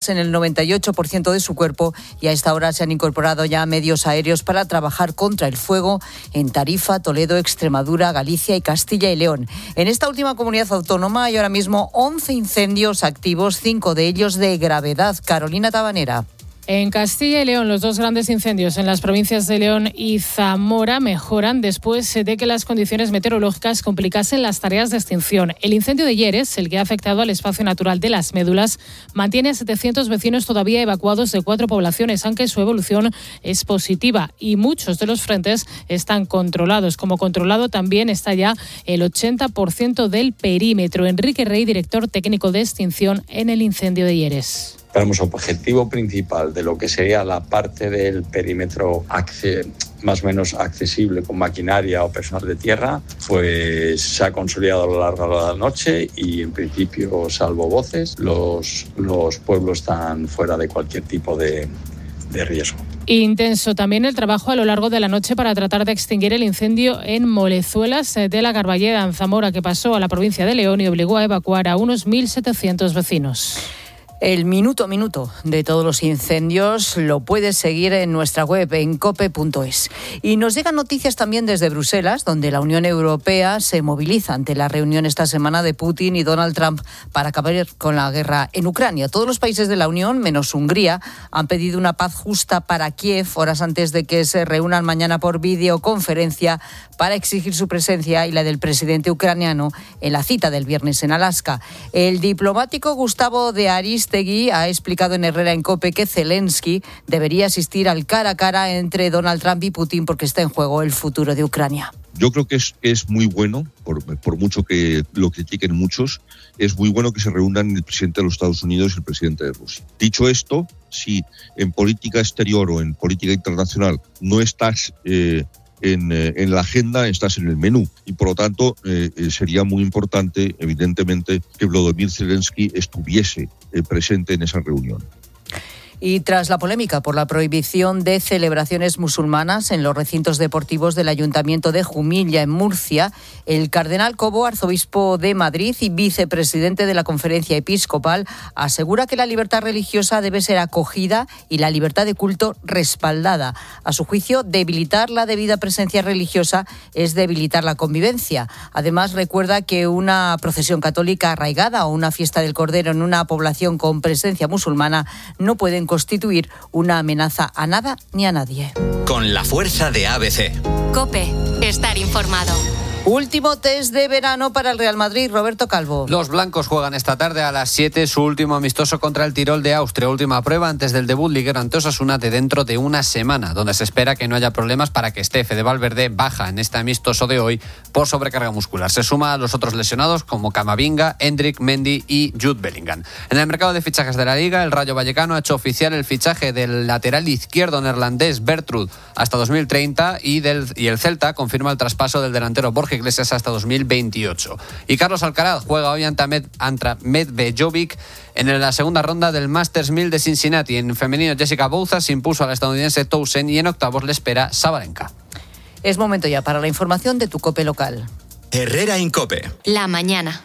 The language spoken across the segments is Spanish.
quemaduras en el 98% de su cuerpo y a esta hora se han incorporado ya medios aéreos para trabajar contra el fuego en Tarifa, Toledo, Extremadura, Galicia y Castilla y León. En esta última comunidad autónoma hay ahora mismo 11 incendios activos, 5 de ellos de gravedad. Carolina Tabanera. En Castilla y León, los dos grandes incendios en las provincias de León y Zamora mejoran después de que las condiciones meteorológicas complicasen las tareas de extinción. El incendio de Lleres, el que ha afectado al espacio natural de las Médulas, mantiene a 700 vecinos todavía evacuados de 4 poblaciones, aunque su evolución es positiva y muchos de los frentes están controlados. Como controlado también está ya el 80% del perímetro. Enrique Rey, director técnico de extinción en el incendio de Lleres. Tenemos objetivo principal de lo que sería la parte del perímetro más o menos accesible con maquinaria o personal de tierra, pues se ha consolidado a lo largo de la noche y en principio, salvo voces, los pueblos están fuera de cualquier tipo de riesgo. Intenso también el trabajo a lo largo de la noche para tratar de extinguir el incendio en Molezuelas de la Carballeda, en Zamora, que pasó a la provincia de León y obligó a evacuar a unos 1.700 vecinos. El minuto a minuto de todos los incendios lo puedes seguir en nuestra web, en cope.es. Y nos llegan noticias también desde Bruselas, donde la Unión Europea se moviliza ante la reunión esta semana de Putin y Donald Trump para acabar con la guerra en Ucrania. Todos los países de la Unión, menos Hungría, han pedido una paz justa para Kiev, horas antes de que se reúnan mañana por videoconferencia para exigir su presencia y la del presidente ucraniano en la cita del viernes en Alaska. El diplomático Gustavo de Aristegui ha explicado en Herrera en COPE que Zelensky debería asistir al cara a cara entre Donald Trump y Putin porque está en juego el futuro de Ucrania. Yo creo que es muy bueno, por mucho que lo critiquen muchos, es muy bueno que se reúnan el presidente de los Estados Unidos y el presidente de Rusia. Dicho esto, si en política exterior o en política internacional no estás en la agenda, estás en el menú. Y por lo tanto, sería muy importante, evidentemente, que Volodymyr Zelensky estuviese presente en esa reunión. Y tras la polémica por la prohibición de celebraciones musulmanas en los recintos deportivos del Ayuntamiento de Jumilla, en Murcia, el cardenal Cobo, arzobispo de Madrid y vicepresidente de la Conferencia Episcopal, asegura que la libertad religiosa debe ser acogida y la libertad de culto respaldada. A su juicio, debilitar la debida presencia religiosa es debilitar la convivencia. Además, recuerda que una procesión católica arraigada o una fiesta del Cordero en una población con presencia musulmana no pueden constituir una amenaza a nada ni a nadie. Con la fuerza de ABC. COPE. Estar informado. Último test de verano para el Real Madrid, Roberto Calvo. Los blancos juegan esta tarde a las 7 su último amistoso contra el Tirol de Austria. Última prueba antes del debut liguero ante Osasuna de dentro de una semana, donde se espera que no haya problemas para que esté Fede Valverde baja en este amistoso de hoy por sobrecarga muscular. Se suma a los otros lesionados como Camavinga, Endrick, Mendy y Jude Bellingham. En el mercado de fichajes de la Liga, el Rayo Vallecano ha hecho oficial el fichaje del lateral izquierdo neerlandés Bertrud hasta 2030 y el Celta confirma el traspaso del delantero Borja Iglesias hasta 2028. Y Carlos Alcaraz juega hoy ante Medvejovic en la segunda ronda del Masters 1000 de Cincinnati. En femenino, Jessica Bouza se impuso a la estadounidense Towson y en octavos le espera Sabalenka. Es momento ya para la información de tu COPE local. Herrera en COPE. La mañana.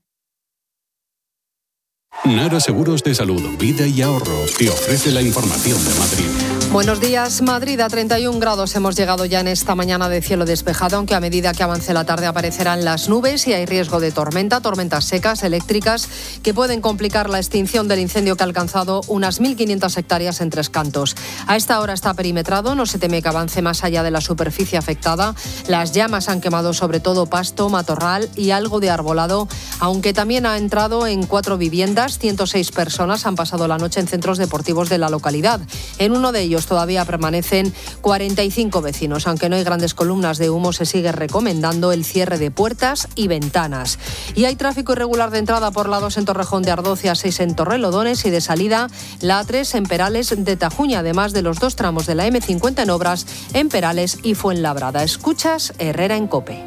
Nara Seguros de Salud, Vida y Ahorro te ofrece la información de Madrid. Buenos días, Madrid. A 31 grados hemos llegado ya en esta mañana de cielo despejado, aunque a medida que avance la tarde aparecerán las nubes y hay riesgo de tormentas secas, eléctricas, que pueden complicar la extinción del incendio que ha alcanzado unas 1.500 hectáreas en Tres Cantos. A esta hora está perimetrado, no se teme que avance más allá de la superficie afectada. Las llamas han quemado sobre todo pasto, matorral y algo de arbolado, aunque también ha entrado en 4 viviendas. 106 personas han pasado la noche en centros deportivos de la localidad. En uno de ellos todavía permanecen 45 vecinos. Aunque no hay grandes columnas de humo, se sigue recomendando el cierre de puertas y ventanas. Y hay tráfico irregular de entrada por la 2 en Torrejón de Ardoz y A6 en Torrelodones y de salida la A3 en Perales de Tajuña, además de los 2 tramos de la M50 en obras en Perales y Fuenlabrada. Escuchas Herrera en COPE.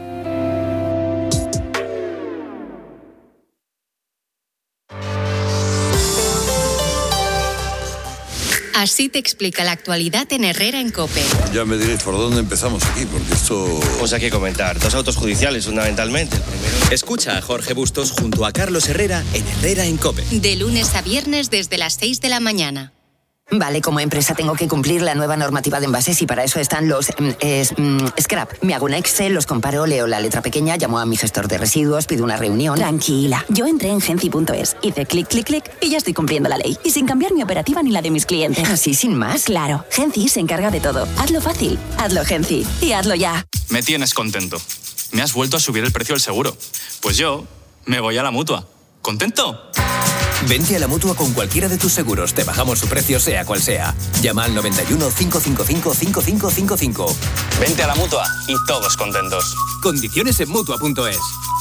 Así te explica la actualidad en Herrera en COPE. Ya me diréis por dónde empezamos aquí, porque esto... Pues hay que comentar. 2 autos judiciales, fundamentalmente. El primero... Escucha a Jorge Bustos junto a Carlos Herrera en Herrera en COPE. De lunes a viernes desde las 6 de la mañana. Vale, como empresa tengo que cumplir la nueva normativa de envases y para eso están los scrap. Me hago un Excel, los comparo, leo la letra pequeña, llamo a mi gestor de residuos, pido una reunión. Tranquila, yo entré en Genci.es, hice clic, clic, clic y ya estoy cumpliendo la ley. Y sin cambiar mi operativa ni la de mis clientes. ¿Así sin más? Claro, Genci se encarga de todo. Hazlo fácil, hazlo Genci y hazlo ya. Me tienes contento. Me has vuelto a subir el precio del seguro. Pues yo me voy a la Mutua. ¿Contento? Vente a la Mutua con cualquiera de tus seguros. Te bajamos su precio sea cual sea. Llama al 91 555 5555. Vente a la Mutua y todos contentos. Condiciones en Mutua.es.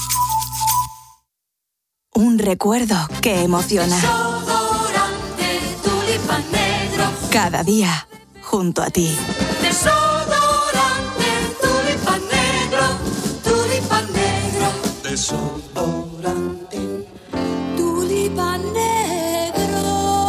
Un recuerdo que emociona. Desodorante Tulipan Negro. Cada día, junto a ti. Desodorante Tulipan Negro. Tulipan Negro. Desodorante. Tulipan Negro.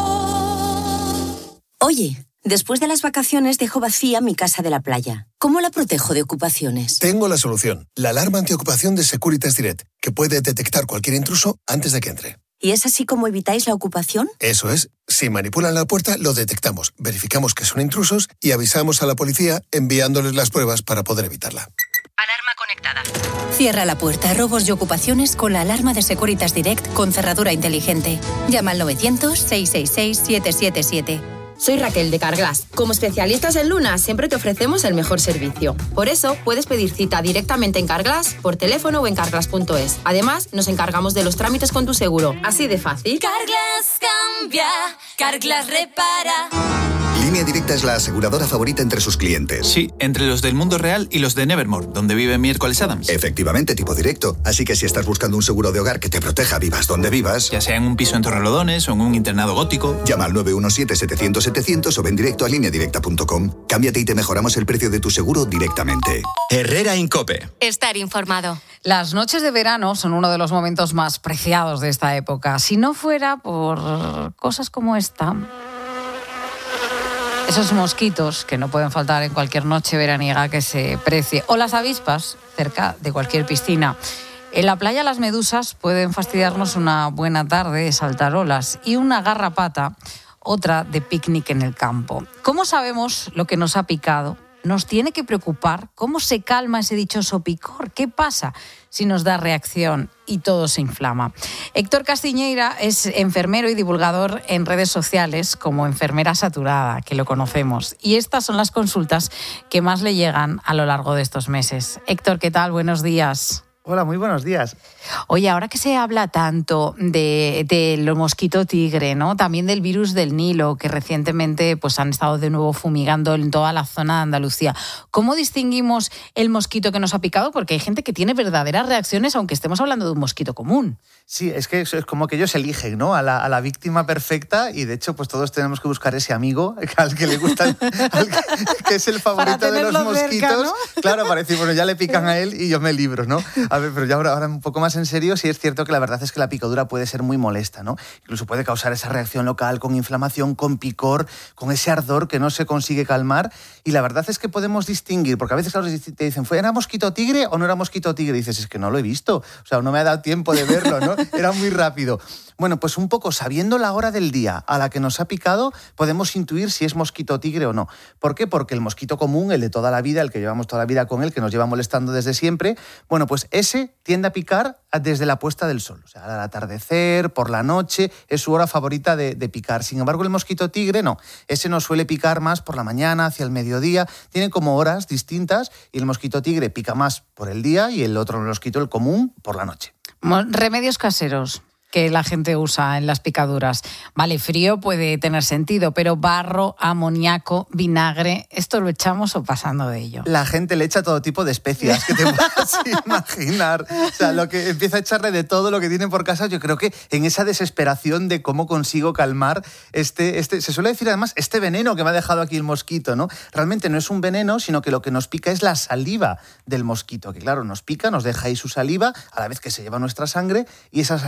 Oye, después de las vacaciones dejo vacía mi casa de la playa. ¿Cómo la protejo de ocupaciones? Tengo la solución. La alarma antiocupación de Securitas Direct, que puede detectar cualquier intruso antes de que entre. ¿Y es así como evitáis la ocupación? Eso es. Si manipulan la puerta, lo detectamos, verificamos que son intrusos y avisamos a la policía enviándoles las pruebas para poder evitarla. Alarma conectada. Cierra la puerta a robos y ocupaciones con la alarma de Securitas Direct con cerradura inteligente. Llama al 900-666-777. Soy Raquel de Carglass. Como especialistas en Luna, siempre te ofrecemos el mejor servicio. Por eso, puedes pedir cita directamente en Carglass, por teléfono o en carglass.es. Además, nos encargamos de los trámites con tu seguro. Así de fácil. Carglass cambia, Carglass repara. Línea Directa es la aseguradora favorita entre sus clientes. Sí, entre los del mundo real y los de Nevermore, donde vive Miércoles Adams. Efectivamente, tipo directo. Así que si estás buscando un seguro de hogar que te proteja vivas donde vivas... Ya sea en un piso en Torrelodones o en un internado gótico... Llama al 917-700-700 o ven directo a lineadirecta.com. Cámbiate y te mejoramos el precio de tu seguro directamente. Herrera en COPE. Estar informado. Las noches de verano son uno de los momentos más preciados de esta época. Si no fuera por cosas como esta... Esos mosquitos que no pueden faltar en cualquier noche veraniega que se precie. O las avispas cerca de cualquier piscina. En la playa las medusas pueden fastidiarnos una buena tarde de saltarolas y una garrapata, otra de picnic en el campo. ¿Cómo sabemos lo que nos ha picado? Nos tiene que preocupar cómo se calma ese dichoso picor. ¿Qué pasa si nos da reacción y todo se inflama? Héctor Castiñeira es enfermero y divulgador en redes sociales como Enfermera Saturada, que lo conocemos. Y estas son las consultas que más le llegan a lo largo de estos meses. Héctor, ¿qué tal? Buenos días. Hola, muy buenos días. Oye, ahora que se habla tanto del mosquito tigre, ¿no? También del virus del Nilo, que recientemente pues, han estado de nuevo fumigando en toda la zona de Andalucía. ¿Cómo distinguimos el mosquito que nos ha picado? Porque hay gente que tiene verdaderas reacciones, aunque estemos hablando de un mosquito común. Sí, es que es como que ellos eligen, ¿no? A la víctima perfecta y de hecho pues todos tenemos que buscar ese amigo al que le gusta, que es el favorito de los mosquitos. Cerca, ¿no? Claro, para decir, bueno, ya le pican a él y yo me libro, ¿no? A ver, pero ya ahora un poco más en serio, sí es cierto que la verdad es que la picadura puede ser muy molesta, ¿no? Incluso puede causar esa reacción local con inflamación, con picor, con ese ardor que no se consigue calmar. Y la verdad es que podemos distinguir, porque a veces claro, te dicen, ¿era mosquito tigre o no era mosquito tigre? Y dices, es que no lo he visto, o sea, no me ha dado tiempo de verlo, ¿no? Era muy rápido. Bueno, pues un poco sabiendo la hora del día a la que nos ha picado, podemos intuir si es mosquito tigre o no. ¿Por qué? Porque el mosquito común, el de toda la vida, el que llevamos toda la vida con él, que nos lleva molestando desde siempre, bueno, pues ese tiende a picar desde la puesta del sol. O sea, al atardecer, por la noche, es su hora favorita de picar. Sin embargo, el mosquito tigre no. Ese nos suele picar más por la mañana, hacia el mediodía. Tiene como horas distintas y el mosquito tigre pica más por el día y el otro mosquito, el común, por la noche. Remedios caseros que la gente usa en las picaduras. Vale, frío puede tener sentido, pero barro, amoníaco, vinagre, ¿esto lo echamos o pasando de ello? La gente le echa todo tipo de especias que te puedas imaginar. O sea, lo que empieza a echarle de todo lo que tiene por casa, yo creo que en esa desesperación de cómo consigo calmar se suele decir además, este veneno que me ha dejado aquí el mosquito, ¿no? Realmente no es un veneno, sino que lo que nos pica es la saliva del mosquito, que claro, nos pica, nos deja ahí su saliva, a la vez que se lleva nuestra sangre, y esa saliva es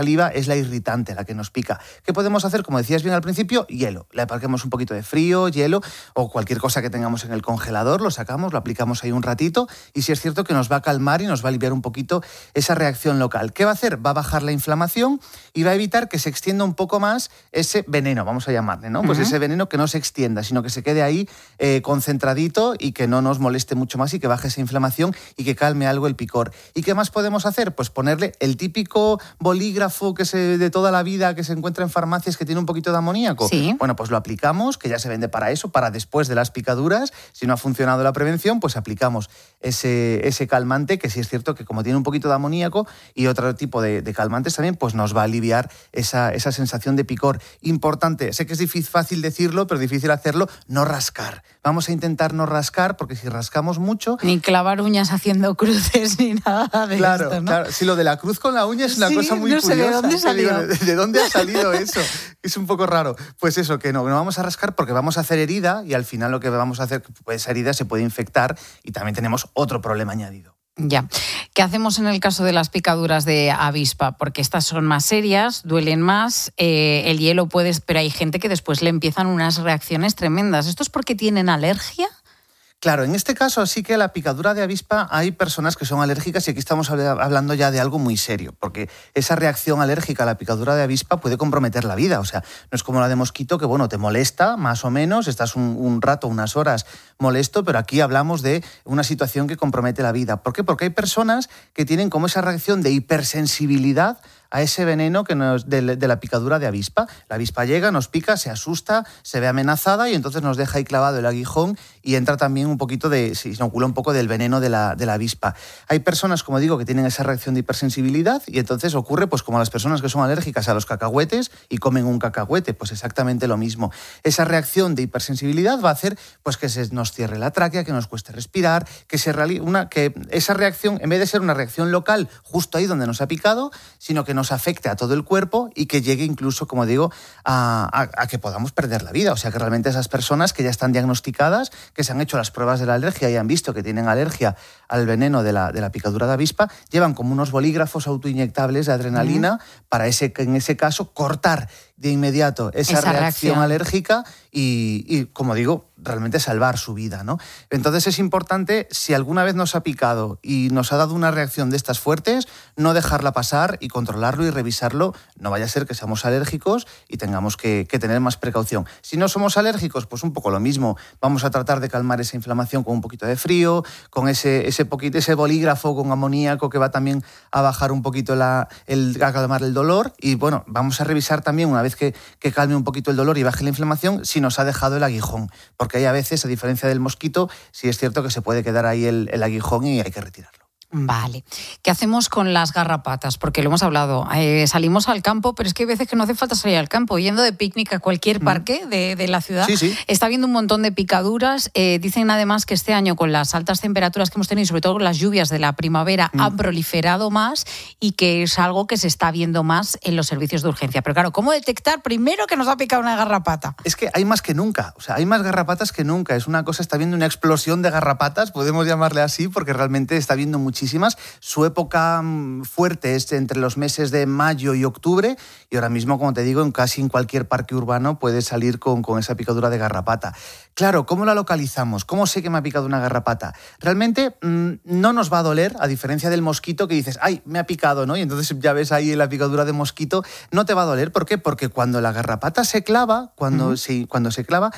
la irritante, la que nos pica. ¿Qué podemos hacer? Como decías bien al principio, hielo. Le apliquemos un poquito de frío, hielo o cualquier cosa que tengamos en el congelador, lo sacamos, lo aplicamos ahí un ratito y sí es cierto que nos va a calmar y nos va a aliviar un poquito esa reacción local. ¿Qué va a hacer? Va a bajar la inflamación y va a evitar que se extienda un poco más ese veneno, vamos a llamarle, ¿no? Pues ese veneno que no se extienda, sino que se quede ahí concentradito y que no nos moleste mucho más y que baje esa inflamación y que calme algo el picor. ¿Y qué más podemos hacer? Pues ponerle el típico bolígrafo de toda la vida que se encuentra en farmacias que tiene un poquito de amoníaco. Sí. Bueno, pues lo aplicamos, que ya se vende para eso, para después de las picaduras. Si no ha funcionado la prevención, pues aplicamos ese calmante, que sí es cierto que como tiene un poquito de amoníaco y otro tipo de calmantes también, pues nos va a aliviar esa sensación de picor. Importante, sé que es fácil decirlo, pero difícil hacerlo, no rascar. Vamos a intentar no rascar, porque si rascamos mucho... Ni clavar uñas haciendo cruces ni nada de esto, ¿no? Claro, si lo de la cruz con la uña es una cosa muy curiosa. ¿De dónde salió? ¿De dónde ha salido eso? Es un poco raro. Pues eso, que no vamos a rascar porque vamos a hacer herida y al final lo que vamos a hacer, pues esa herida se puede infectar y también tenemos otro problema añadido. Ya. ¿Qué hacemos en el caso de las picaduras de avispa? Porque estas son más serias, duelen más, el hielo pero hay gente que después le empiezan unas reacciones tremendas. ¿Esto es porque tienen alergia? Claro, en este caso sí que la picadura de avispa hay personas que son alérgicas y aquí estamos hablando ya de algo muy serio, porque esa reacción alérgica a la picadura de avispa puede comprometer la vida. O sea, no es como la de mosquito que, bueno, te molesta más o menos, estás un rato, unas horas molesto, pero aquí hablamos de una situación que compromete la vida. ¿Por qué? Porque hay personas que tienen como esa reacción de hipersensibilidad a ese veneno de la picadura de avispa. La avispa llega, nos pica, se asusta, se ve amenazada y entonces nos deja ahí clavado el aguijón y entra también un poquito se inocula un poco del veneno de la avispa. Hay personas, como digo, que tienen esa reacción de hipersensibilidad y entonces ocurre pues como las personas que son alérgicas a los cacahuetes y comen un cacahuete, pues exactamente lo mismo. Esa reacción de hipersensibilidad va a hacer pues que se nos cierre la tráquea, que nos cueste respirar, que esa reacción, en vez de ser una reacción local justo ahí donde nos ha picado, sino que nos afecte a todo el cuerpo y que llegue incluso, como digo, a que podamos perder la vida. O sea, que realmente esas personas que ya están diagnosticadas, que se han hecho las pruebas de la alergia y han visto que tienen alergia al veneno de la picadura de avispa, llevan como unos bolígrafos autoinyectables de adrenalina para en ese caso cortar de inmediato esa reacción alérgica y, como digo, realmente salvar su vida, ¿no? Entonces es importante, si alguna vez nos ha picado y nos ha dado una reacción de estas fuertes, no dejarla pasar y controlarlo y revisarlo. No vaya a ser que seamos alérgicos y tengamos que tener más precaución. Si no somos alérgicos, pues un poco lo mismo. Vamos a tratar de calmar esa inflamación con un poquito de frío, con ese bolígrafo con amoníaco que va también a bajar un poquito a calmar el dolor. Y bueno, vamos a revisar también, una vez que calme un poquito el dolor y baje la inflamación, si nos ha dejado el aguijón. Porque hay a veces, a diferencia del mosquito, sí es cierto que se puede quedar ahí el aguijón y hay que retirarlo. Vale. ¿Qué hacemos con las garrapatas? Porque lo hemos hablado. Salimos al campo, pero es que hay veces que no hace falta salir al campo. Yendo de picnic a cualquier parque de la ciudad, sí. Está habiendo un montón de picaduras. Dicen además que este año, con las altas temperaturas que hemos tenido, y sobre todo con las lluvias de la primavera, han proliferado más y que es algo que se está viendo más en los servicios de urgencia. Pero claro, ¿cómo detectar primero que nos ha picado una garrapata? Es que hay más que nunca. O sea, hay más garrapatas que nunca. Es una cosa, está viendo una explosión de garrapatas, podemos llamarle así, porque realmente está viendo muchísimas. Su época fuerte es entre los meses de mayo y octubre y ahora mismo, como te digo, casi en cualquier parque urbano puedes salir con esa picadura de garrapata. Claro, ¿cómo la localizamos? ¿Cómo sé que me ha picado una garrapata? Realmente no nos va a doler, a diferencia del mosquito que dices, ¡ay, me ha picado!, ¿no? Y entonces ya ves ahí la picadura de mosquito, no te va a doler. ¿Por qué? Porque cuando la garrapata se clava, cuando se clava,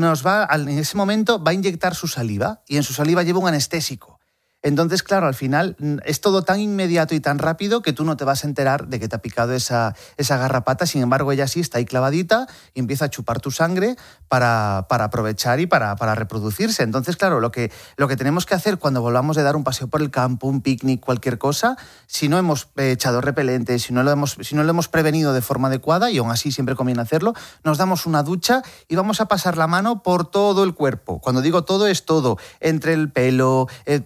en ese momento va a inyectar su saliva y en su saliva lleva un anestésico. Entonces, claro, al final es todo tan inmediato y tan rápido que tú no te vas a enterar de que te ha picado esa garrapata. Sin embargo, ella sí está ahí clavadita y empieza a chupar tu sangre para aprovechar y para reproducirse. Entonces, claro, lo que tenemos que hacer cuando volvamos de dar un paseo por el campo, un picnic, cualquier cosa, si no hemos echado repelente, si no lo hemos prevenido de forma adecuada, y aún así siempre conviene hacerlo, nos damos una ducha y vamos a pasar la mano por todo el cuerpo. Cuando digo todo, es todo, entre el pelo, por detrás de la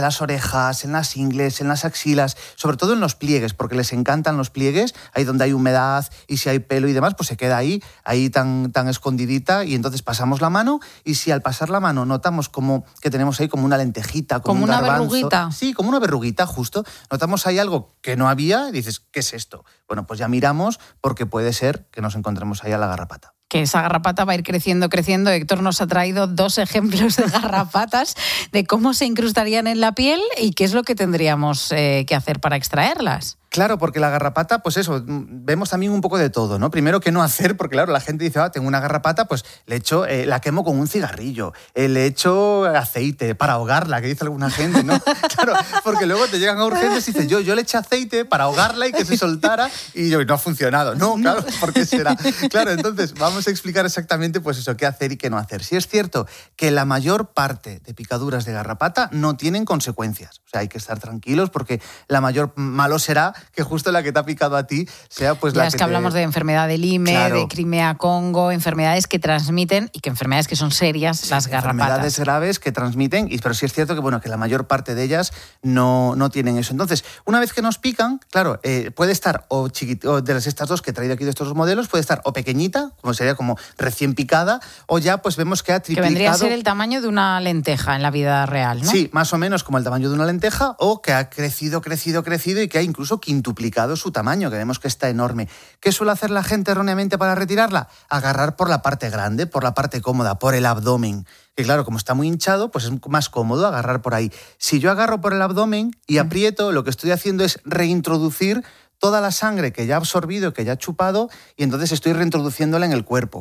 las orejas, en las ingles, en las axilas, sobre todo en los pliegues, porque les encantan los pliegues, ahí donde hay humedad y si hay pelo y demás, pues se queda ahí tan escondidita, y entonces pasamos la mano, y si al pasar la mano notamos como que tenemos ahí como una lentejita, como un una garbanzo, verruguita. Sí, como una verruguita, justo. Notamos ahí algo que no había y dices, ¿qué es esto? Bueno, pues ya miramos, porque puede ser que nos encontremos ahí a la garrapata. Que esa garrapata va a ir creciendo. Héctor nos ha traído 2 ejemplos de garrapatas, de cómo se incrustarían en la piel y qué es lo que tendríamos que hacer para extraerlas. Claro, porque la garrapata, pues eso, vemos también un poco de todo, ¿no? Primero, ¿qué no hacer? Porque claro, la gente dice, tengo una garrapata, pues le echo, la quemo con un cigarrillo, le echo aceite para ahogarla, que dice alguna gente, ¿no? Claro, porque luego te llegan a urgencias y dices, yo le eché aceite para ahogarla y que se soltara, y no ha funcionado. No, claro, ¿por qué será? Claro, entonces vamos a explicar exactamente pues eso, qué hacer y qué no hacer. Sí es cierto que la mayor parte de picaduras de garrapata no tienen consecuencias. O sea, hay que estar tranquilos porque la mayor malo será que justo la que te ha picado a ti sea pues la que hablamos de enfermedad de Lyme, claro, de Crimea-Congo, enfermedades que transmiten y que enfermedades que son serias, sí, las garrapatas. Enfermedades graves que transmiten, pero sí es cierto que la mayor parte de ellas no tienen eso. Entonces, una vez que nos pican, claro, puede estar o de estas 2 que he traído aquí de estos 2 modelos, puede estar o pequeñita, como sería como recién picada, o ya pues vemos que ha triplicado. Que vendría a ser el tamaño de una lenteja en la vida real, ¿no? Sí, más o menos como el tamaño de una lenteja, o que ha crecido y que ha incluso quintuplicado su tamaño, que vemos que está enorme. ¿Qué suele hacer la gente erróneamente para retirarla? Agarrar por la parte grande, por la parte cómoda, por el abdomen. Que claro, como está muy hinchado, pues es más cómodo agarrar por ahí. Si yo agarro por el abdomen y aprieto, lo que estoy haciendo es reintroducir toda la sangre que ya ha absorbido, que ya ha chupado, y entonces estoy reintroduciéndola en el cuerpo.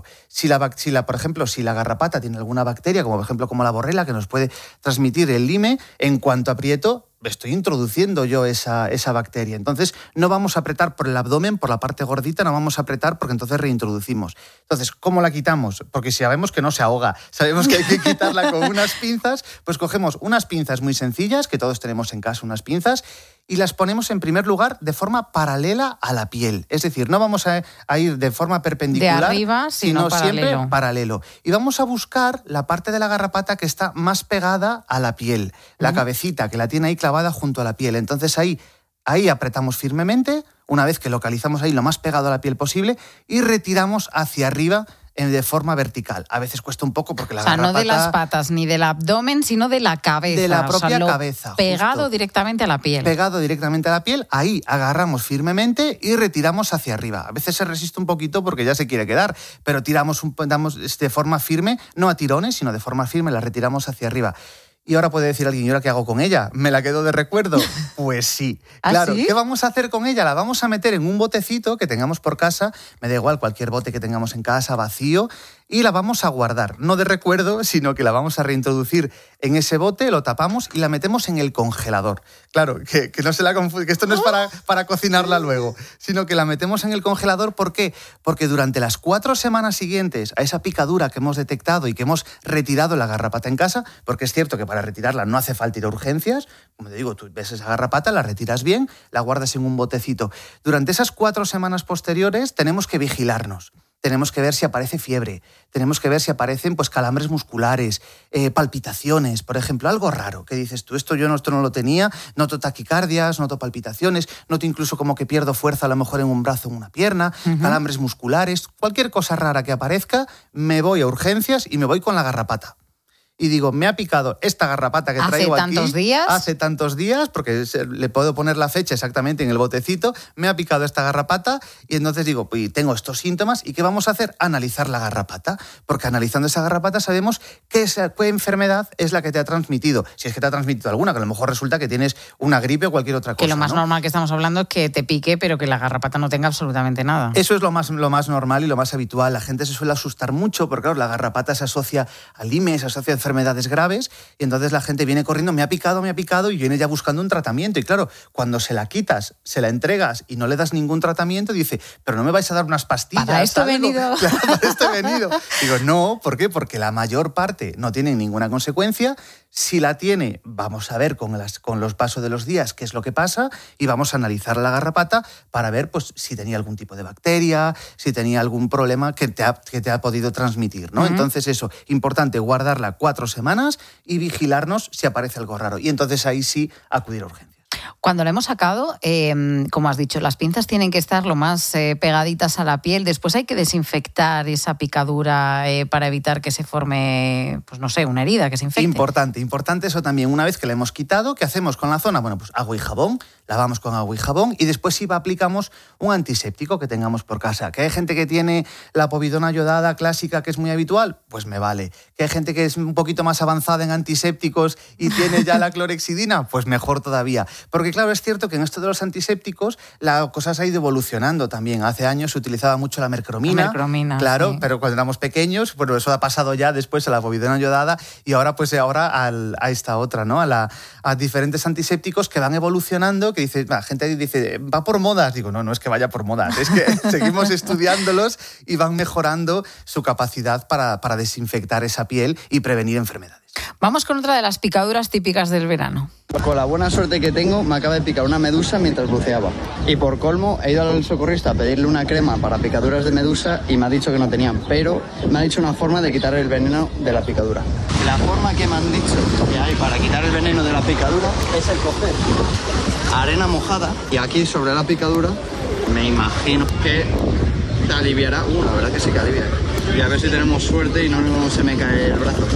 Por ejemplo, si la garrapata tiene alguna bacteria, como por ejemplo como la borrela, que nos puede transmitir el Lyme, en cuanto aprieto, estoy introduciendo yo esa bacteria. Entonces, no vamos a apretar por el abdomen, por la parte gordita, no vamos a apretar porque entonces reintroducimos. Entonces, ¿cómo la quitamos? Porque si sabemos que no se ahoga, sabemos que hay que quitarla con unas pinzas, pues cogemos unas pinzas muy sencillas, que todos tenemos en casa unas pinzas, y las ponemos en primer lugar de forma paralela a la piel. Es decir, no vamos a ir de forma perpendicular, de arriba, sino siempre paralelo. Y vamos a buscar la parte de la garrapata que está más pegada a la piel, la cabecita, que la tiene ahí clavada junto a la piel. Entonces ahí apretamos firmemente, una vez que localizamos ahí lo más pegado a la piel posible, y retiramos hacia arriba de forma vertical. A veces cuesta un poco porque la garrapata... no de las patas ni del abdomen, sino de la cabeza. De la propia cabeza. Pegado justo. Directamente a la piel. Pegado directamente a la piel, ahí agarramos firmemente y retiramos hacia arriba. A veces se resiste un poquito porque ya se quiere quedar, pero damos de forma firme, no a tirones, sino de forma firme, la retiramos hacia arriba. Y ahora puede decir alguien, ¿y ahora qué hago con ella? ¿Me la quedo de recuerdo? Pues sí. Claro, ¿sí? ¿Qué vamos a hacer con ella? La vamos a meter en un botecito que tengamos por casa, me da igual, cualquier bote que tengamos en casa, vacío, y la vamos a guardar, no de recuerdo, sino que la vamos a reintroducir en ese bote, lo tapamos y la metemos en el congelador. Claro, que no se la confunda, que esto no es para cocinarla luego, sino que la metemos en el congelador. ¿Por qué? Porque durante las 4 semanas siguientes a esa picadura que hemos detectado y que hemos retirado la garrapata en casa, porque es cierto que para retirarla no hace falta ir a urgencias, como te digo, tú ves esa garrapata, la retiras bien, la guardas en un botecito. Durante esas 4 semanas posteriores tenemos que vigilarnos. Tenemos que ver si aparece fiebre, tenemos que ver si aparecen pues calambres musculares, palpitaciones, por ejemplo, algo raro, que dices tú, esto no lo tenía, noto taquicardias, noto palpitaciones, noto incluso como que pierdo fuerza a lo mejor en un brazo o en una pierna, calambres musculares, cualquier cosa rara que aparezca, me voy a urgencias y me voy con la garrapata. Y digo, me ha picado esta garrapata que traigo aquí. Hace tantos días, porque le puedo poner la fecha exactamente en el botecito, me ha picado esta garrapata y entonces digo, pues tengo estos síntomas y ¿qué vamos a hacer? Analizar la garrapata, porque analizando esa garrapata sabemos qué enfermedad es la que te ha transmitido. Si es que te ha transmitido alguna, que a lo mejor resulta que tienes una gripe o cualquier otra cosa. Que lo más normal que estamos hablando es que te pique, pero que la garrapata no tenga absolutamente nada. Eso es lo más normal y lo más habitual. La gente se suele asustar mucho porque, claro, la garrapata se asocia al Lyme, se asocia a enfermedades graves, y entonces la gente viene corriendo, me ha picado, y viene ya buscando un tratamiento. Y claro, cuando se la quitas, se la entregas y no le das ningún tratamiento, dice, pero no me vais a dar unas pastillas. Para esto he venido. Claro, para esto he venido. Digo, no, ¿por qué? Porque la mayor parte no tiene ninguna consecuencia. Si la tiene, vamos a ver con los pasos de los días qué es lo que pasa y vamos a analizar la garrapata para ver pues, si tenía algún tipo de bacteria, si tenía algún problema que te ha podido transmitir, ¿no? Entonces eso, importante, guardarla 4 4 semanas y vigilarnos si aparece algo raro. Y entonces ahí sí acudir a urgencias. Cuando la hemos sacado, como has dicho, las pinzas tienen que estar lo más pegaditas a la piel. Después hay que desinfectar esa picadura para evitar que se forme, pues no sé, una herida, que se infecte. Importante eso también. Una vez que la hemos quitado, ¿qué hacemos con la zona? Bueno, pues agua y jabón, lavamos con agua y jabón y después sí aplicamos un antiséptico que tengamos por casa. ¿Que hay gente que tiene la povidona iodada clásica que es muy habitual? Pues me vale. ¿Que hay gente que es un poquito más avanzada en antisépticos y tiene ya la clorexidina? Pues mejor todavía. Porque claro, es cierto que en esto de los antisépticos la cosa se ha ido evolucionando también. Hace años se utilizaba mucho la mercromina. Claro, sí. Pero cuando éramos pequeños, bueno, eso ha pasado ya después a la povidona iodada y ahora a esta otra, ¿no? A diferentes antisépticos que van evolucionando, que dice, la gente dice, va por modas. Digo, no es que vaya por modas, es que seguimos estudiándolos y van mejorando su capacidad para desinfectar esa piel y prevenir enfermedades. Vamos con otra de las picaduras típicas del verano. Con la buena suerte que tengo, me acaba de picar una medusa mientras buceaba. Y por colmo, he ido al socorrista a pedirle una crema para picaduras de medusa y me ha dicho que no tenían, pero me ha dicho una forma de quitar el veneno de la picadura. La forma que me han dicho que hay para quitar el veneno de la picadura es el coger arena mojada y aquí sobre la picadura me imagino que te aliviará. La verdad que sí que alivia. Y a ver si tenemos suerte y no se me cae el brazo.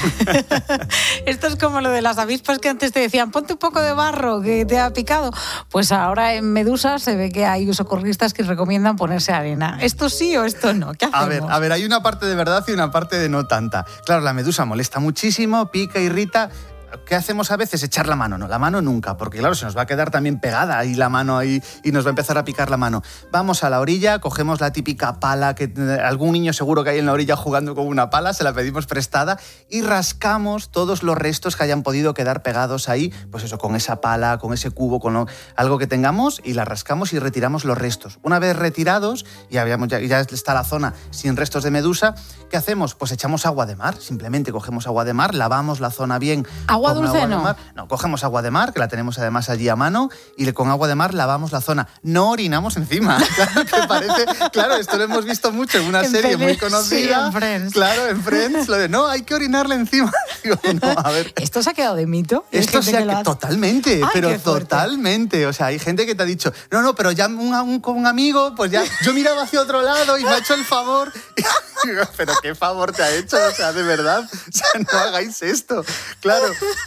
Esto es como lo de las avispas que antes te decían, ponte un poco de barro que te ha picado. Pues ahora en Medusa se ve que hay socorristas que recomiendan ponerse arena. ¿Esto sí o esto no? ¿Qué hacemos? A ver, hay una parte de verdad y una parte de no tanta. Claro, la medusa molesta muchísimo, pica, irrita. ¿Qué hacemos a veces? Echar la mano. No, la mano nunca, porque claro, se nos va a quedar también pegada ahí la mano ahí y nos va a empezar a picar la mano. Vamos a la orilla, cogemos la típica pala, que algún niño seguro que hay en la orilla jugando con una pala, se la pedimos prestada y rascamos todos los restos que hayan podido quedar pegados ahí, pues eso, con esa pala, con ese cubo, algo que tengamos y la rascamos y retiramos los restos. Una vez retirados, ya está la zona sin restos de medusa, ¿qué hacemos? Pues echamos agua de mar, simplemente cogemos agua de mar, lavamos la zona bien. ¿Agua dulce no? No, cogemos agua de mar, que la tenemos además allí a mano, y con agua de mar lavamos la zona. No orinamos encima. Claro, que parece, claro, esto lo hemos visto mucho en una serie muy conocida. Sí, en Friends. Claro, en Friends, lo de no, hay que orinarle encima. Digo, no, a ver. ¿Esto se ha quedado de mito? Esto se ha quedado totalmente, pero totalmente. O sea, hay gente que te ha dicho, no, pero ya con un amigo, pues ya, yo miraba hacia otro lado y me ha hecho el favor. Digo, pero ¿qué favor te ha hecho? O sea, de verdad, o sea, no hagáis esto. Claro.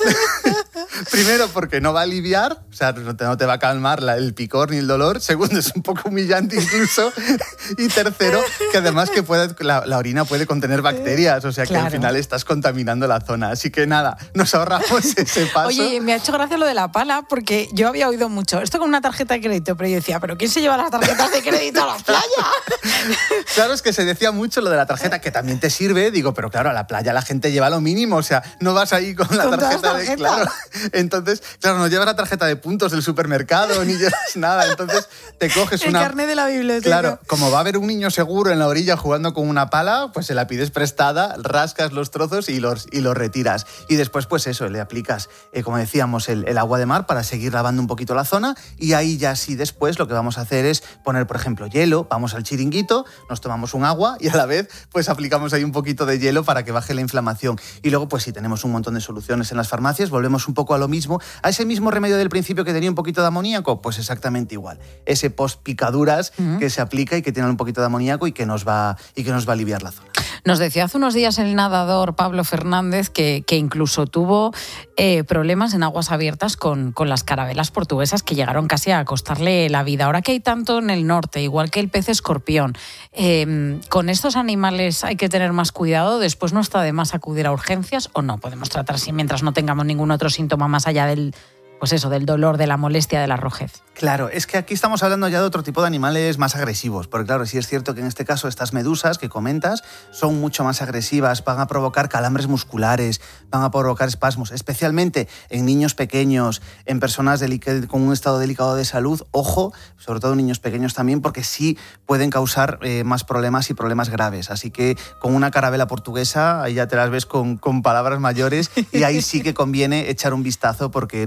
Primero, porque no va a aliviar, o sea, no te va a calmar el picor ni el dolor. Segundo, es un poco humillante incluso. Y tercero, que además que la orina puede contener bacterias, o sea, que al final estás contaminando la zona. Así que nada, nos ahorramos ese paso. Oye, me ha hecho gracia lo de la pala, porque yo había oído mucho esto con una tarjeta de crédito, pero yo decía, ¿pero quién se lleva las tarjetas de crédito a la playa? Claro, es que se decía mucho lo de la tarjeta, que también te sirve. Digo, pero claro, a la playa la gente lleva lo mínimo, o sea, no vas ahí con la tarjeta de... Claro. Entonces, claro, no llevas la tarjeta de puntos del supermercado, ni llevas nada. Entonces, te coges el carnet de la biblioteca. Claro, como va a haber un niño seguro en la orilla jugando con una pala, pues se la pides prestada, rascas los trozos y los retiras. Y después, pues eso, le aplicas, como decíamos, el agua de mar para seguir lavando un poquito la zona. Y ahí ya sí después lo que vamos a hacer es poner, por ejemplo, hielo. Vamos al chiringuito, nos tomamos un agua y a la vez pues aplicamos ahí un poquito de hielo para que baje la inflamación. Y luego, pues si tenemos un montón de soluciones en las farmacias, volvemos un poco a lo mismo, a ese mismo remedio del principio que tenía un poquito de amoníaco, pues exactamente igual. Ese post-picaduras que se aplica y que tiene un poquito de amoníaco y que nos va a aliviar la zona. Nos decía hace unos días el nadador Pablo Fernández que incluso tuvo problemas en aguas abiertas con las carabelas portuguesas que llegaron casi a costarle la vida. Ahora que hay tanto en el norte, igual que el pez escorpión, ¿con estos animales hay que tener más cuidado? ¿Después no está de más acudir a urgencias o no? Podemos tratar así mientras no tengamos ningún otro síntoma más allá del dolor, de la molestia, de la rojez. Claro, es que aquí estamos hablando ya de otro tipo de animales más agresivos, porque claro, sí es cierto que en este caso estas medusas que comentas son mucho más agresivas, van a provocar calambres musculares, van a provocar espasmos, especialmente en niños pequeños, en personas con un estado delicado de salud. Ojo, sobre todo en niños pequeños también, porque sí pueden causar más problemas y problemas graves. Así que con una carabela portuguesa, ahí ya te las ves con palabras mayores y ahí sí que conviene echar un vistazo porque no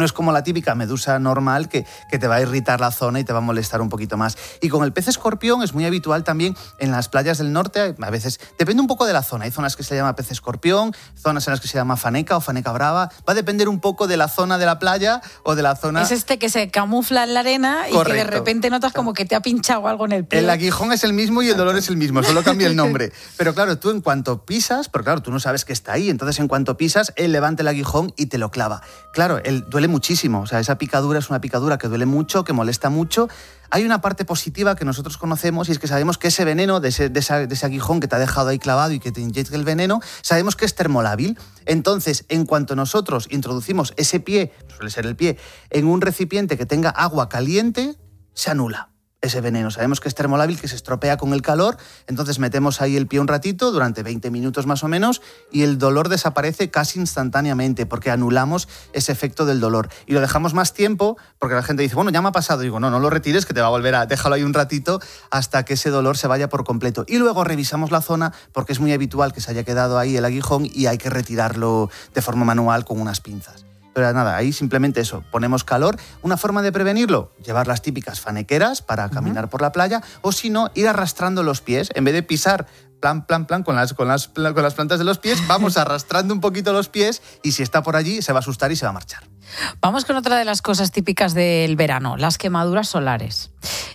es como la típica medusa normal que te va a irritar la zona y te va a molestar un poquito más. Y con el pez escorpión es muy habitual también en las playas del norte, a veces, depende un poco de la zona, hay zonas que se llama pez escorpión, zonas en las que se llama faneca o faneca brava, va a depender un poco de la zona de la playa o de la zona... Es que se camufla en la arena. Correcto. Y que de repente notas como que te ha pinchado algo en el pie. El aguijón es el mismo y el dolor es el mismo, solo cambia el nombre. Pero claro, tú en cuanto pisas, pero claro, tú no sabes que está ahí, entonces en cuanto pisas, él levanta el aguijón y te lo clava. Claro, él duele muchísimo, o sea, esa picadura es una picadura que duele mucho, que molesta mucho. Hay una parte positiva que nosotros conocemos y es que sabemos que ese veneno de ese aguijón que te ha dejado ahí clavado y que te inyecta el veneno, sabemos que es termolábil. Entonces, en cuanto nosotros introducimos ese pie, suele ser el pie, en un recipiente que tenga agua caliente, se anula ese veneno. Sabemos que es termolábil, que se estropea con el calor, entonces metemos ahí el pie un ratito, durante 20 minutos más o menos, y el dolor desaparece casi instantáneamente, porque anulamos ese efecto del dolor. Y lo dejamos más tiempo, porque la gente dice, bueno, ya me ha pasado. Digo, no lo retires, que te va a volver a... Déjalo ahí un ratito hasta que ese dolor se vaya por completo. Y luego revisamos la zona, porque es muy habitual que se haya quedado ahí el aguijón y hay que retirarlo de forma manual con unas pinzas. Pero nada, ahí simplemente eso, ponemos calor. Una forma de prevenirlo, llevar las típicas fanequeras para caminar por la playa, o si no, ir arrastrando los pies. En vez de pisar plan, con las plantas de los pies, vamos arrastrando un poquito los pies y si está por allí se va a asustar y se va a marchar. Vamos con otra de las cosas típicas del verano, las quemaduras solares.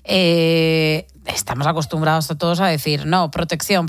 Estamos acostumbrados todos a decir, no, protección,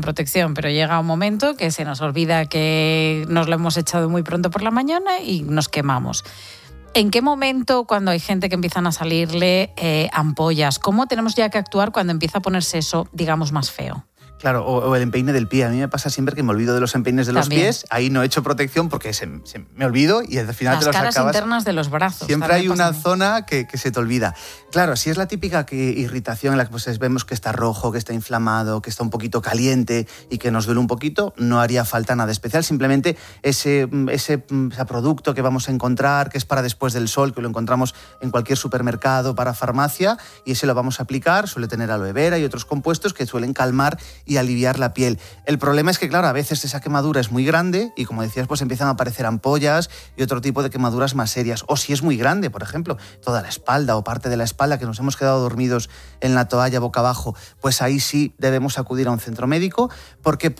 pero llega un momento que se nos olvida que nos lo hemos echado muy pronto por la mañana y nos quemamos. ¿En qué momento, cuando hay gente que empiezan a salirle ampollas, cómo tenemos ya que actuar cuando empieza a ponerse eso, digamos, más feo? Claro, o el empeine del pie. A mí me pasa siempre que me olvido de los empeines de los pies. Ahí no he hecho protección porque me olvido y al final te los acabas... Las caras internas de los brazos. Siempre hay una zona que se te olvida. Claro, si es la típica irritación en la que pues, vemos que está rojo, que está inflamado, que está un poquito caliente y que nos duele un poquito, no haría falta nada especial. Simplemente ese producto que vamos a encontrar, que es para después del sol, que lo encontramos en cualquier supermercado, para farmacia, y ese lo vamos a aplicar. Suele tener aloe vera y otros compuestos que suelen calmar y aliviar la piel. El problema es que, claro, a veces esa quemadura es muy grande y, como decías, pues empiezan a aparecer ampollas y otro tipo de quemaduras más serias. O si es muy grande, por ejemplo, toda la espalda o parte de la espalda, que nos hemos quedado dormidos en la toalla boca abajo, pues ahí sí debemos acudir a un centro médico, porque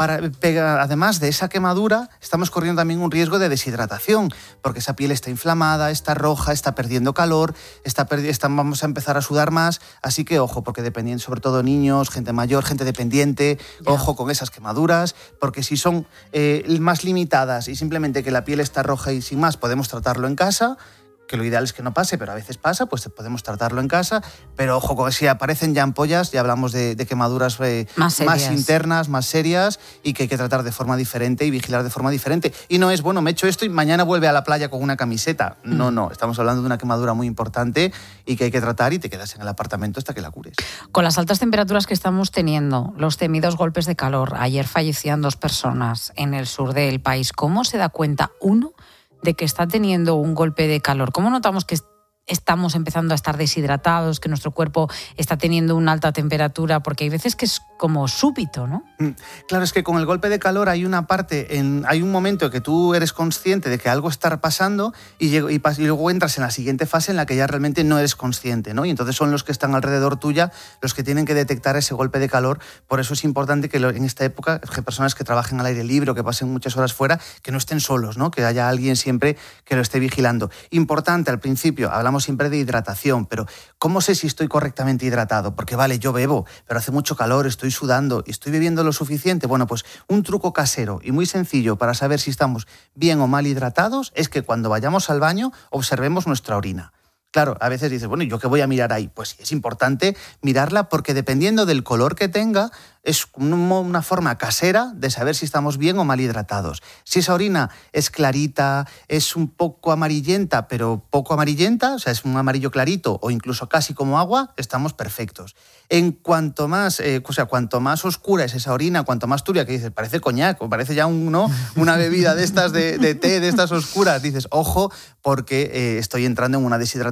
además de esa quemadura estamos corriendo también un riesgo de deshidratación, porque esa piel está inflamada, está roja, está perdiendo calor, vamos a empezar a sudar más, así que ojo, porque dependiendo, sobre todo niños, gente mayor, gente dependiente, ojo con esas quemaduras, porque si son más limitadas y simplemente que la piel está roja y sin más, podemos tratarlo en casa, que lo ideal es que no pase, pero a veces pasa, pues podemos tratarlo en casa, pero ojo, con si aparecen ya ampollas, ya hablamos de quemaduras más internas, más serias, y que hay que tratar de forma diferente y vigilar de forma diferente. Y no es, bueno, me echo esto y mañana vuelve a la playa con una camiseta. No, estamos hablando de una quemadura muy importante y que hay que tratar y te quedas en el apartamento hasta que la cures. Con las altas temperaturas que estamos teniendo, los temidos golpes de calor, ayer fallecían 2 personas en el sur del país, ¿cómo se da cuenta uno de que está teniendo un golpe de calor? ¿Cómo notamos que estamos empezando a estar deshidratados, que nuestro cuerpo está teniendo una alta temperatura? Porque hay veces que es como súbito, ¿no? Claro, es que con el golpe de calor hay una parte, hay un momento en que tú eres consciente de que algo está pasando y luego entras en la siguiente fase en la que ya realmente no eres consciente, ¿no? Y entonces son los que están alrededor tuya los que tienen que detectar ese golpe de calor. Por eso es importante que en esta época, que personas que trabajen al aire libre o que pasen muchas horas fuera, que no estén solos, ¿no? Que haya alguien siempre que lo esté vigilando. Importante, al principio, hablamos siempre de hidratación, pero ¿cómo sé si estoy correctamente hidratado? Porque vale, yo bebo, pero hace mucho calor, estoy sudando, ¿estoy bebiendo lo suficiente? Bueno, pues un truco casero y muy sencillo para saber si estamos bien o mal hidratados es que cuando vayamos al baño observemos nuestra orina. Claro, a veces dices, bueno, ¿yo qué voy a mirar ahí? Pues sí, es importante mirarla porque dependiendo del color que tenga, es una forma casera de saber si estamos bien o mal hidratados. Si esa orina es clarita, es un poco amarillenta, pero poco amarillenta, o sea, es un amarillo clarito o incluso casi como agua, estamos perfectos. En cuanto más, cuanto más oscura es esa orina, cuanto más turbia, que dices, parece coñac, o parece ya una bebida de estas de té, de estas oscuras, dices, ojo, porque estoy entrando en una deshidratación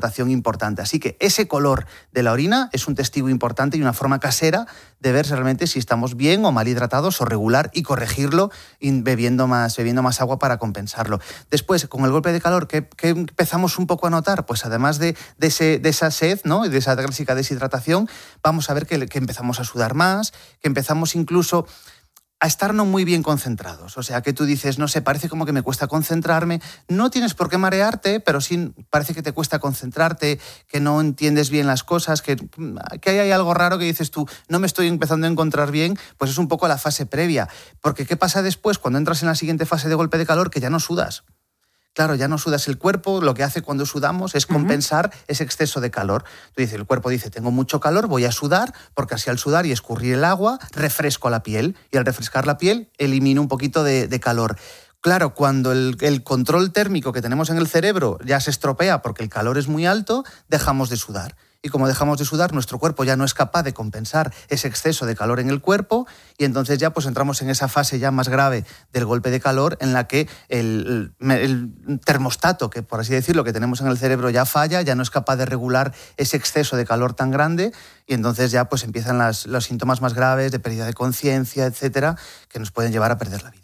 deshidratación importante. Así que ese color de la orina es un testigo importante y una forma casera de ver realmente si estamos bien o mal hidratados o regular y corregirlo bebiendo más agua para compensarlo. Después, con el golpe de calor, ¿qué empezamos un poco a notar? Pues además de esa sed, ¿no? Y de esa clásica deshidratación, vamos a ver que empezamos a sudar más, que empezamos incluso a estar no muy bien concentrados. O sea, que tú dices, no sé, parece como que me cuesta concentrarme. No tienes por qué marearte, pero sí parece que te cuesta concentrarte, que no entiendes bien las cosas, que hay algo raro que dices tú, no me estoy empezando a encontrar bien, pues es un poco la fase previa. Porque ¿qué pasa después cuando entras en la siguiente fase de golpe de calor? Que ya no sudas. Claro, ya no sudas. El cuerpo lo que hace cuando sudamos es compensar ese exceso de calor. Tú dices, el cuerpo dice, tengo mucho calor, voy a sudar, porque así al sudar y escurrir el agua, refresco la piel. Y al refrescar la piel, elimino un poquito de calor. Claro, cuando el control térmico que tenemos en el cerebro ya se estropea porque el calor es muy alto, dejamos de sudar. Y como dejamos de sudar, nuestro cuerpo ya no es capaz de compensar ese exceso de calor en el cuerpo y entonces ya pues entramos en esa fase ya más grave del golpe de calor en la que el termostato, que por así decirlo, que tenemos en el cerebro ya falla, ya no es capaz de regular ese exceso de calor tan grande y entonces ya pues empiezan los síntomas más graves de pérdida de conciencia, etcétera, que nos pueden llevar a perder la vida.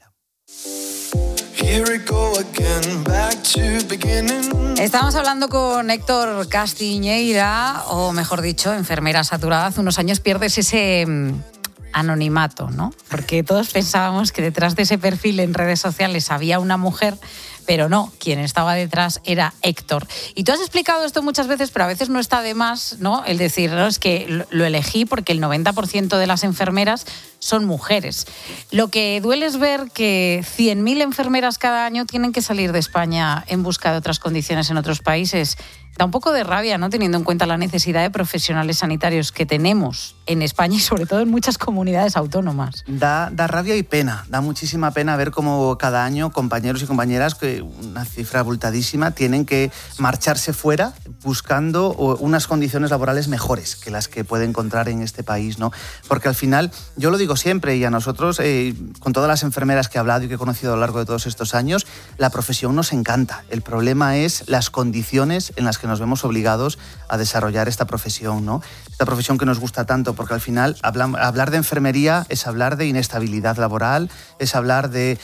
Estamos hablando con Héctor Castiñeira, o mejor dicho, enfermera saturada. Hace unos años pierdes ese anonimato, ¿no? Porque todos pensábamos que detrás de ese perfil en redes sociales había una mujer, pero no, quien estaba detrás era Héctor. Y tú has explicado esto muchas veces, pero a veces no está de más, ¿no? El decir, no, es que lo elegí porque el 90% de las enfermeras son mujeres. Lo que duele es ver que 100.000 enfermeras cada año tienen que salir de España en busca de otras condiciones en otros países. Da un poco de rabia, ¿no? Teniendo en cuenta la necesidad de profesionales sanitarios que tenemos en España y sobre todo en muchas comunidades autónomas. Da rabia y pena, da muchísima pena ver cómo cada año compañeros y compañeras, que una cifra abultadísima, tienen que marcharse fuera buscando unas condiciones laborales mejores que las que puede encontrar en este país, ¿no? Porque al final, yo lo digo siempre y a nosotros, con todas las enfermeras que he hablado y que he conocido a lo largo de todos estos años, la profesión nos encanta. El problema es las condiciones en las que nos vemos obligados a desarrollar esta profesión, ¿no? Esta profesión que nos gusta tanto, porque al final hablar de enfermería es hablar de inestabilidad laboral, es hablar de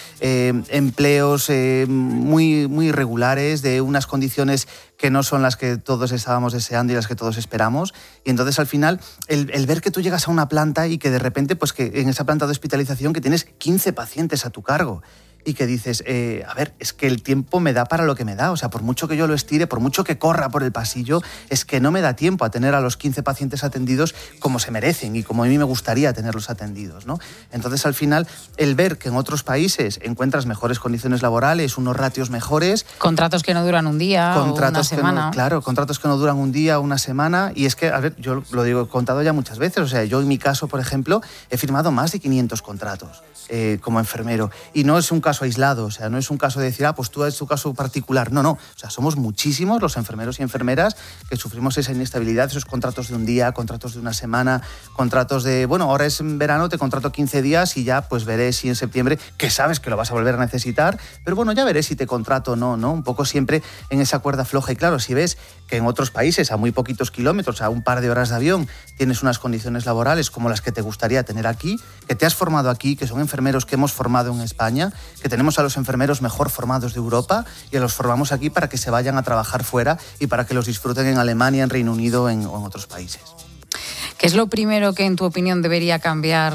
empleos muy, muy irregulares, de unas condiciones que no son las que todos estábamos deseando y las que todos esperamos. Y entonces al final el ver que tú llegas a una planta y que de repente, pues que en esa planta de hospitalización que tienes 15 pacientes a tu cargo y que dices, a ver, es que el tiempo me da para lo que me da. O sea, por mucho que yo lo estire, por mucho que corra por el pasillo, es que no me da tiempo a tener a los 15 pacientes atendidos como se merecen y como a mí me gustaría tenerlos atendidos, ¿no? Entonces, al final, el ver que en otros países encuentras mejores condiciones laborales, unos ratios mejores... Contratos que no duran un día o una semana. Claro, contratos que no duran un día o una semana. Y es que, a ver, yo lo digo, he contado ya muchas veces. O sea, yo en mi caso, por ejemplo, he firmado más de 500 contratos como enfermero. Y no es un caso aislado, o sea, no es un caso de decir, pues tú es tu caso particular. No, o sea, somos muchísimos los enfermeros y enfermeras que sufrimos esa inestabilidad, esos contratos de un día, contratos de una semana, contratos de, bueno, ahora es en verano, te contrato 15 días y ya pues veré si en septiembre, que sabes que lo vas a volver a necesitar, pero bueno, ya veré si te contrato o no, ¿no? Un poco siempre en esa cuerda floja. Y claro, si ves que en otros países, a muy poquitos kilómetros, a un par de horas de avión, tienes unas condiciones laborales como las que te gustaría tener aquí, que te has formado aquí, que son enfermeros que hemos formado en España, que tenemos a los enfermeros mejor formados de Europa y los formamos aquí para que se vayan a trabajar fuera y para que los disfruten en Alemania, en Reino Unido, en otros países. ¿Qué es lo primero que, en tu opinión, debería cambiar,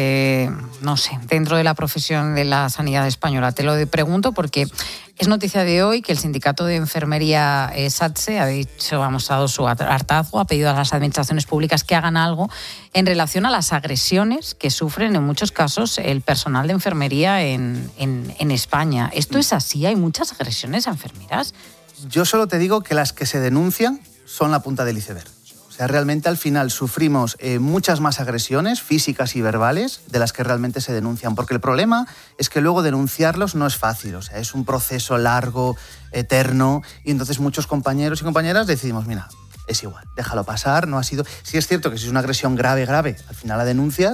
no sé, dentro de la profesión de la sanidad española? Te lo pregunto porque es noticia de hoy que el sindicato de enfermería SATSE ha dado su hartazgo, ha pedido a las administraciones públicas que hagan algo en relación a las agresiones que sufren en muchos casos el personal de enfermería en España. ¿Esto es así? ¿Hay muchas agresiones a enfermeras? Yo solo te digo que las que se denuncian son la punta del iceberg. O sea, realmente al final sufrimos muchas más agresiones físicas y verbales de las que realmente se denuncian, porque el problema es que luego denunciarlos no es fácil, o sea, es un proceso largo, eterno, y entonces muchos compañeros y compañeras decidimos, mira, es igual, déjalo pasar, no ha sido... Sí es cierto que si es una agresión grave, al final la denuncias,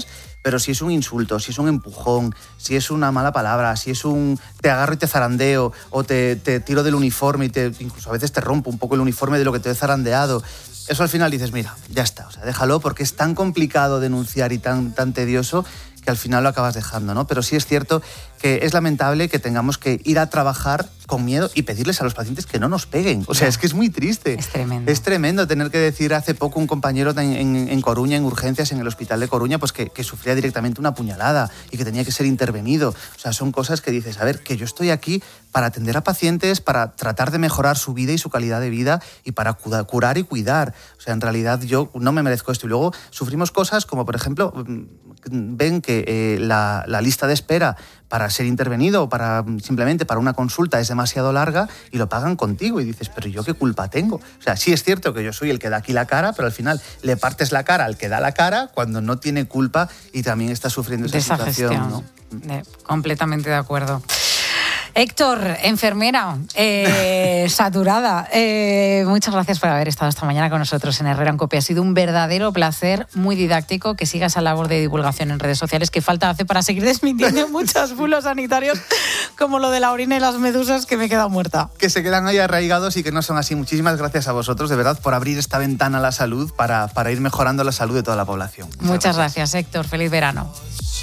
pero si es un insulto, si es un empujón, si es una mala palabra, si es un te agarro y te zarandeo, o te tiro del uniforme y incluso a veces te rompo un poco el uniforme de lo que te he zarandeado, eso al final dices, mira, ya está, o sea, déjalo, porque es tan complicado denunciar y tan tedioso que al final lo acabas dejando, ¿no? Pero sí es cierto que es lamentable que tengamos que ir a trabajar con miedo y pedirles a los pacientes que no nos peguen. O sea, es que es muy triste. Es tremendo. Es tremendo tener que decir hace poco un compañero en Coruña, en urgencias, en el hospital de Coruña, pues que sufría directamente una puñalada y que tenía que ser intervenido. O sea, son cosas que dices, a ver, que yo estoy aquí para atender a pacientes, para tratar de mejorar su vida y su calidad de vida y para curar y cuidar. O sea, en realidad yo no me merezco esto. Y luego sufrimos cosas como, por ejemplo, ven que la lista de espera para ser intervenido o simplemente para una consulta es demasiado larga y lo pagan contigo y dices, pero ¿yo qué culpa tengo? O sea, sí es cierto que yo soy el que da aquí la cara, pero al final le partes la cara al que da la cara cuando no tiene culpa y también está sufriendo esa situación, gestión, ¿no? Completamente de acuerdo. Héctor, enfermera, saturada, muchas gracias por haber estado esta mañana con nosotros en Herrera en COPE. Ha sido un verdadero placer, muy didáctico, que sigas esa labor de divulgación en redes sociales que falta hace para seguir desmintiendo muchos bulos sanitarios como lo de la orina y las medusas, que me he quedado muerta. Que se quedan ahí arraigados y que no son así. Muchísimas gracias a vosotros, de verdad, por abrir esta ventana a la salud para ir mejorando la salud de toda la población. Muchas gracias, Héctor. Feliz verano.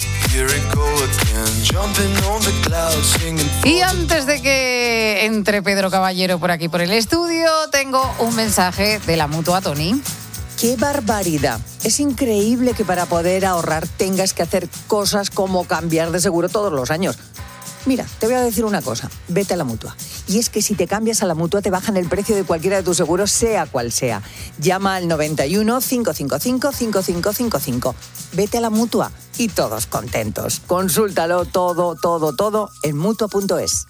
Y antes de que entre Pedro Caballero por aquí por el estudio, tengo un mensaje de la Mutua, Toni. ¡Qué barbaridad! Es increíble que para poder ahorrar tengas que hacer cosas como cambiar de seguro todos los años. Mira, te voy a decir una cosa, vete a la Mutua. Y es que si te cambias a la Mutua te bajan el precio de cualquiera de tus seguros, sea cual sea. Llama al 91 555 5555. Vete a la Mutua y todos contentos. Consúltalo todo en Mutua.es.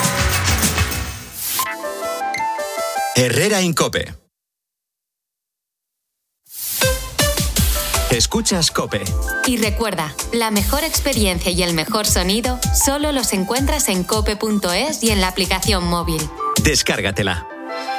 Herrera en COPE. Escuchas COPE. Y recuerda, la mejor experiencia y el mejor sonido solo los encuentras en cope.es y en la aplicación móvil. Descárgatela.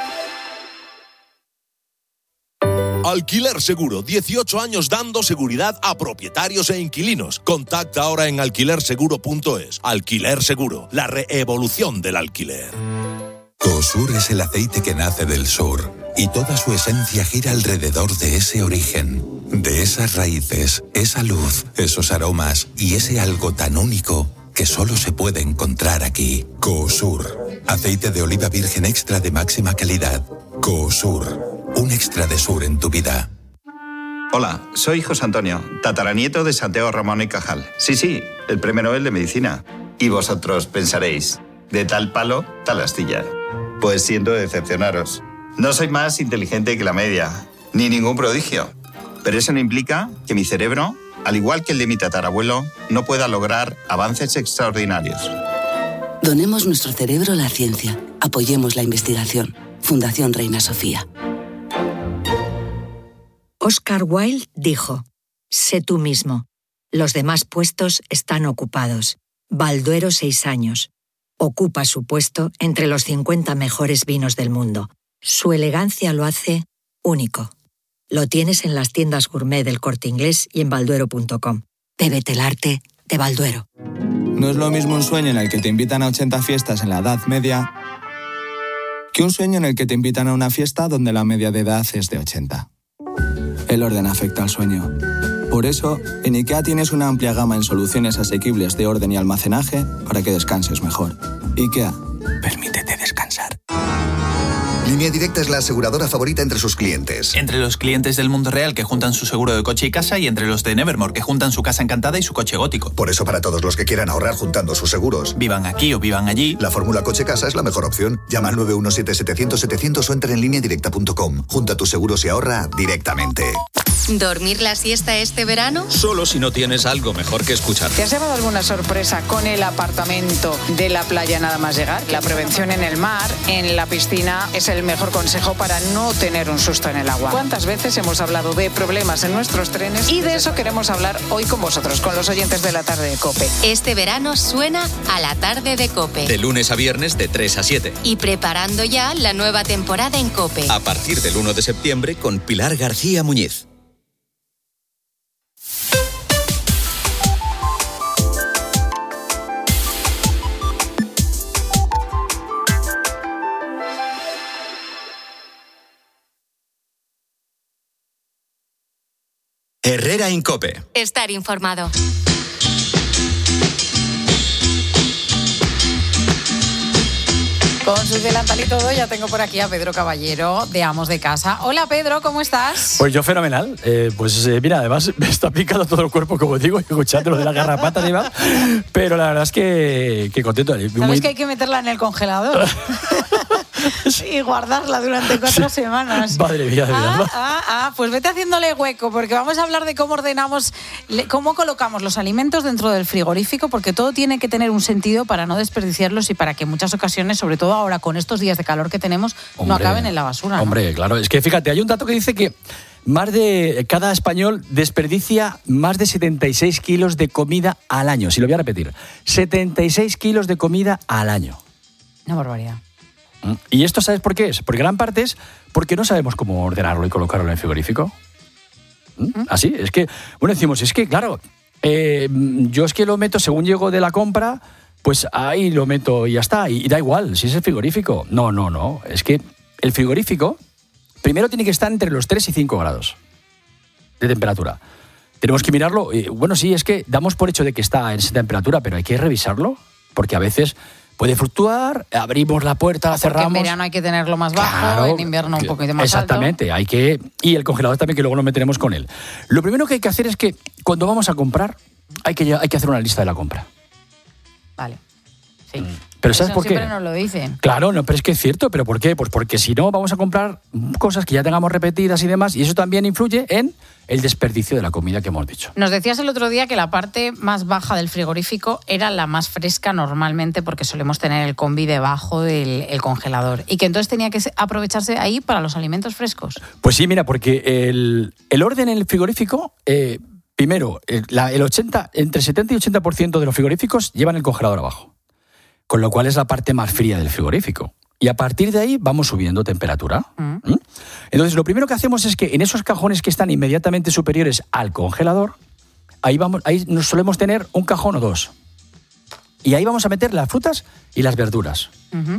Alquiler Seguro, 18 años dando seguridad a propietarios e inquilinos. Contacta ahora en alquilerseguro.es. Alquiler Seguro, la reevolución del alquiler. Coosur es el aceite que nace del sur y toda su esencia gira alrededor de ese origen, de esas raíces, esa luz, esos aromas y ese algo tan único que solo se puede encontrar aquí. Coosur, aceite de oliva virgen extra de máxima calidad. Coosur, un extra de sur en tu vida. Hola, soy José Antonio, tataranieto de Santiago Ramón y Cajal. Sí, el premio Nobel de Medicina. Y vosotros pensaréis, de tal palo, tal astilla. Pues siento decepcionaros. No soy más inteligente que la media, ni ningún prodigio. Pero eso no implica que mi cerebro, al igual que el de mi tatarabuelo, no pueda lograr avances extraordinarios. Donemos nuestro cerebro a la ciencia. Apoyemos la investigación. Fundación Reina Sofía. Oscar Wilde dijo: sé tú mismo. Los demás puestos están ocupados. Balduero 6 años. Ocupa su puesto entre los 50 mejores vinos del mundo. Su elegancia lo hace único. Lo tienes en las tiendas gourmet del Corte Inglés y en balduero.com. Bébete el arte de Balduero. No es lo mismo un sueño en el que te invitan a 80 fiestas en la Edad Media que un sueño en el que te invitan a una fiesta donde la media de edad es de 80. El orden afecta al sueño. Por eso, en IKEA tienes una amplia gama en soluciones asequibles de orden y almacenaje para que descanses mejor. IKEA, permítete descansar. Línea Directa es la aseguradora favorita entre sus clientes. Entre los clientes del mundo real que juntan su seguro de coche y casa y entre los de Nevermore que juntan su casa encantada y su coche gótico. Por eso para todos los que quieran ahorrar juntando sus seguros, vivan aquí o vivan allí, la fórmula coche-casa es la mejor opción. Llama al 917-700-700 o entra en lineadirecta.com. Junta tus seguros y ahorra directamente. ¿Dormir la siesta este verano? Solo si no tienes algo mejor que escuchar. ¿Te has llevado alguna sorpresa con el apartamento de la playa nada más llegar? La prevención en el mar, en la piscina, es el mejor consejo para no tener un susto en el agua. ¿Cuántas veces hemos hablado de problemas en nuestros trenes? Y de eso queremos hablar hoy con vosotros, con los oyentes de la tarde de COPE. Este verano suena a la tarde de COPE. De lunes a viernes de 3 a 7. Y preparando ya la nueva temporada en COPE. A partir del 1 de septiembre con Pilar García Muñiz. Herrera en COPE. Estar informado. Con su delantal y todo, ya tengo por aquí a Pedro Caballero, de Amos de Casa. Hola, Pedro, ¿cómo estás? Pues yo fenomenal. Mira, además me está picando todo el cuerpo, como digo, escuchando lo de la garrapata y demás. Pero la verdad es que contento. ¿Sabes que hay que meterla en el congelador? Y guardarla durante 4 semanas. Madre mía, de verdad. Pues vete haciéndole hueco, porque vamos a hablar de cómo ordenamos, cómo colocamos los alimentos dentro del frigorífico, porque todo tiene que tener un sentido para no desperdiciarlos y para que en muchas ocasiones, sobre todo ahora con estos días de calor que tenemos, no acaben en la basura, ¿no? Hombre, claro. Es que fíjate, hay un dato que dice que cada español desperdicia más de 76 kilos de comida al año. Si lo voy a repetir, 76 kilos de comida al año. Una barbaridad. ¿Y esto sabes por qué es? Porque gran parte es porque no sabemos cómo ordenarlo y colocarlo en el frigorífico. Así, es que, bueno, decimos, es que, claro, yo es que lo meto según llego de la compra, pues ahí lo meto y ya está, y da igual, si es el frigorífico. No, es que el frigorífico primero tiene que estar entre los 3 y 5 grados de temperatura. Tenemos que mirarlo, bueno, sí, es que damos por hecho de que está en esa temperatura, pero hay que revisarlo, porque a veces puede fluctuar, abrimos la puerta, la cerramos. En verano hay que tenerlo más bajo, en invierno un poquito más alto. Exactamente, y el congelador también, que luego nos meteremos con él. Lo primero que hay que hacer es que cuando vamos a comprar, hay que hacer una lista de la compra. Vale, sí. Pero ¿sabes por qué? Siempre nos lo dicen. Claro, no, pero es que es cierto, ¿pero por qué? Pues porque si no vamos a comprar cosas que ya tengamos repetidas y demás, y eso también influye en el desperdicio de la comida que hemos dicho. Nos decías el otro día que la parte más baja del frigorífico era la más fresca normalmente, porque solemos tener el combi debajo del congelador, y que entonces tenía que aprovecharse ahí para los alimentos frescos. Pues sí, mira, porque el orden en el frigorífico, primero, entre 70 y 80% de los frigoríficos llevan el congelador abajo, con lo cual es la parte más fría del frigorífico. Y a partir de ahí vamos subiendo temperatura. Entonces, lo primero que hacemos es que en esos cajones que están inmediatamente superiores al congelador, ahí nos solemos tener un cajón o 2. Y ahí vamos a meter las frutas y las verduras.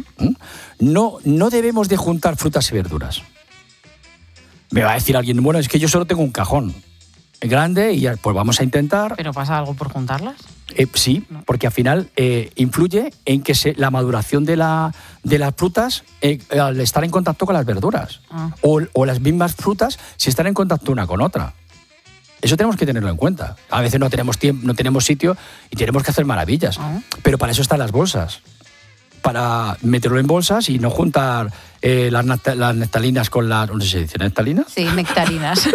No debemos de juntar frutas y verduras. Me va a decir alguien, bueno, es que yo solo tengo un cajón grande y pues vamos a intentar... ¿Pero pasa algo por juntarlas? Sí, porque al final influye en que la maduración de las frutas al estar en contacto con las verduras. O las mismas frutas si están en contacto una con otra. Eso tenemos que tenerlo en cuenta. A veces no tenemos tiempo, no tenemos sitio y tenemos que hacer maravillas. Pero para eso están las bolsas. Para meterlo en bolsas y no juntar las nectarinas con las... ¿No sé si se dice nectarinas? Sí, nectarinas.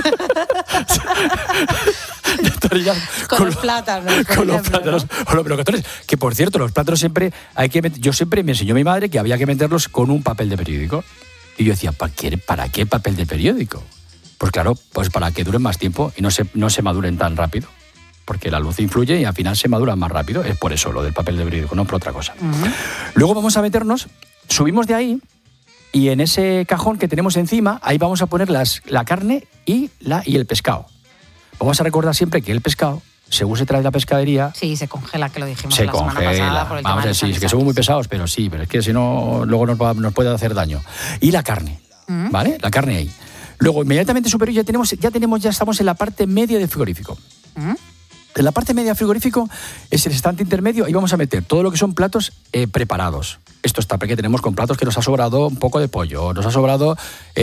Con los plátanos. Con los plátanos o los melocotones. Que por cierto, los plátanos siempre hay que meter. Yo siempre me enseñó mi madre que había que meterlos con un papel de periódico. Y yo decía, ¿para qué papel de periódico? Pues claro, pues para que duren más tiempo y no se maduren tan rápido. Porque la luz influye y al final se maduran más rápido. Es por eso lo del papel de periódico, no por otra cosa. Luego vamos a meternos, subimos de ahí y en ese cajón que tenemos encima, ahí vamos a poner la carne y el pescado. Vamos a recordar siempre que el pescado, según se trae de la pescadería... Sí, se congela, que lo dijimos la semana pasada por el tema de los es que somos muy pesados, pero es que si no, luego nos puede hacer daño. Y la carne, ¿vale? La carne ahí. Luego, inmediatamente superior, ya estamos en la parte media del frigorífico. En la parte media del frigorífico es el estante intermedio, ahí vamos a meter todo lo que son platos preparados. Esto está porque tenemos con platos que nos ha sobrado un poco de pollo, nos ha sobrado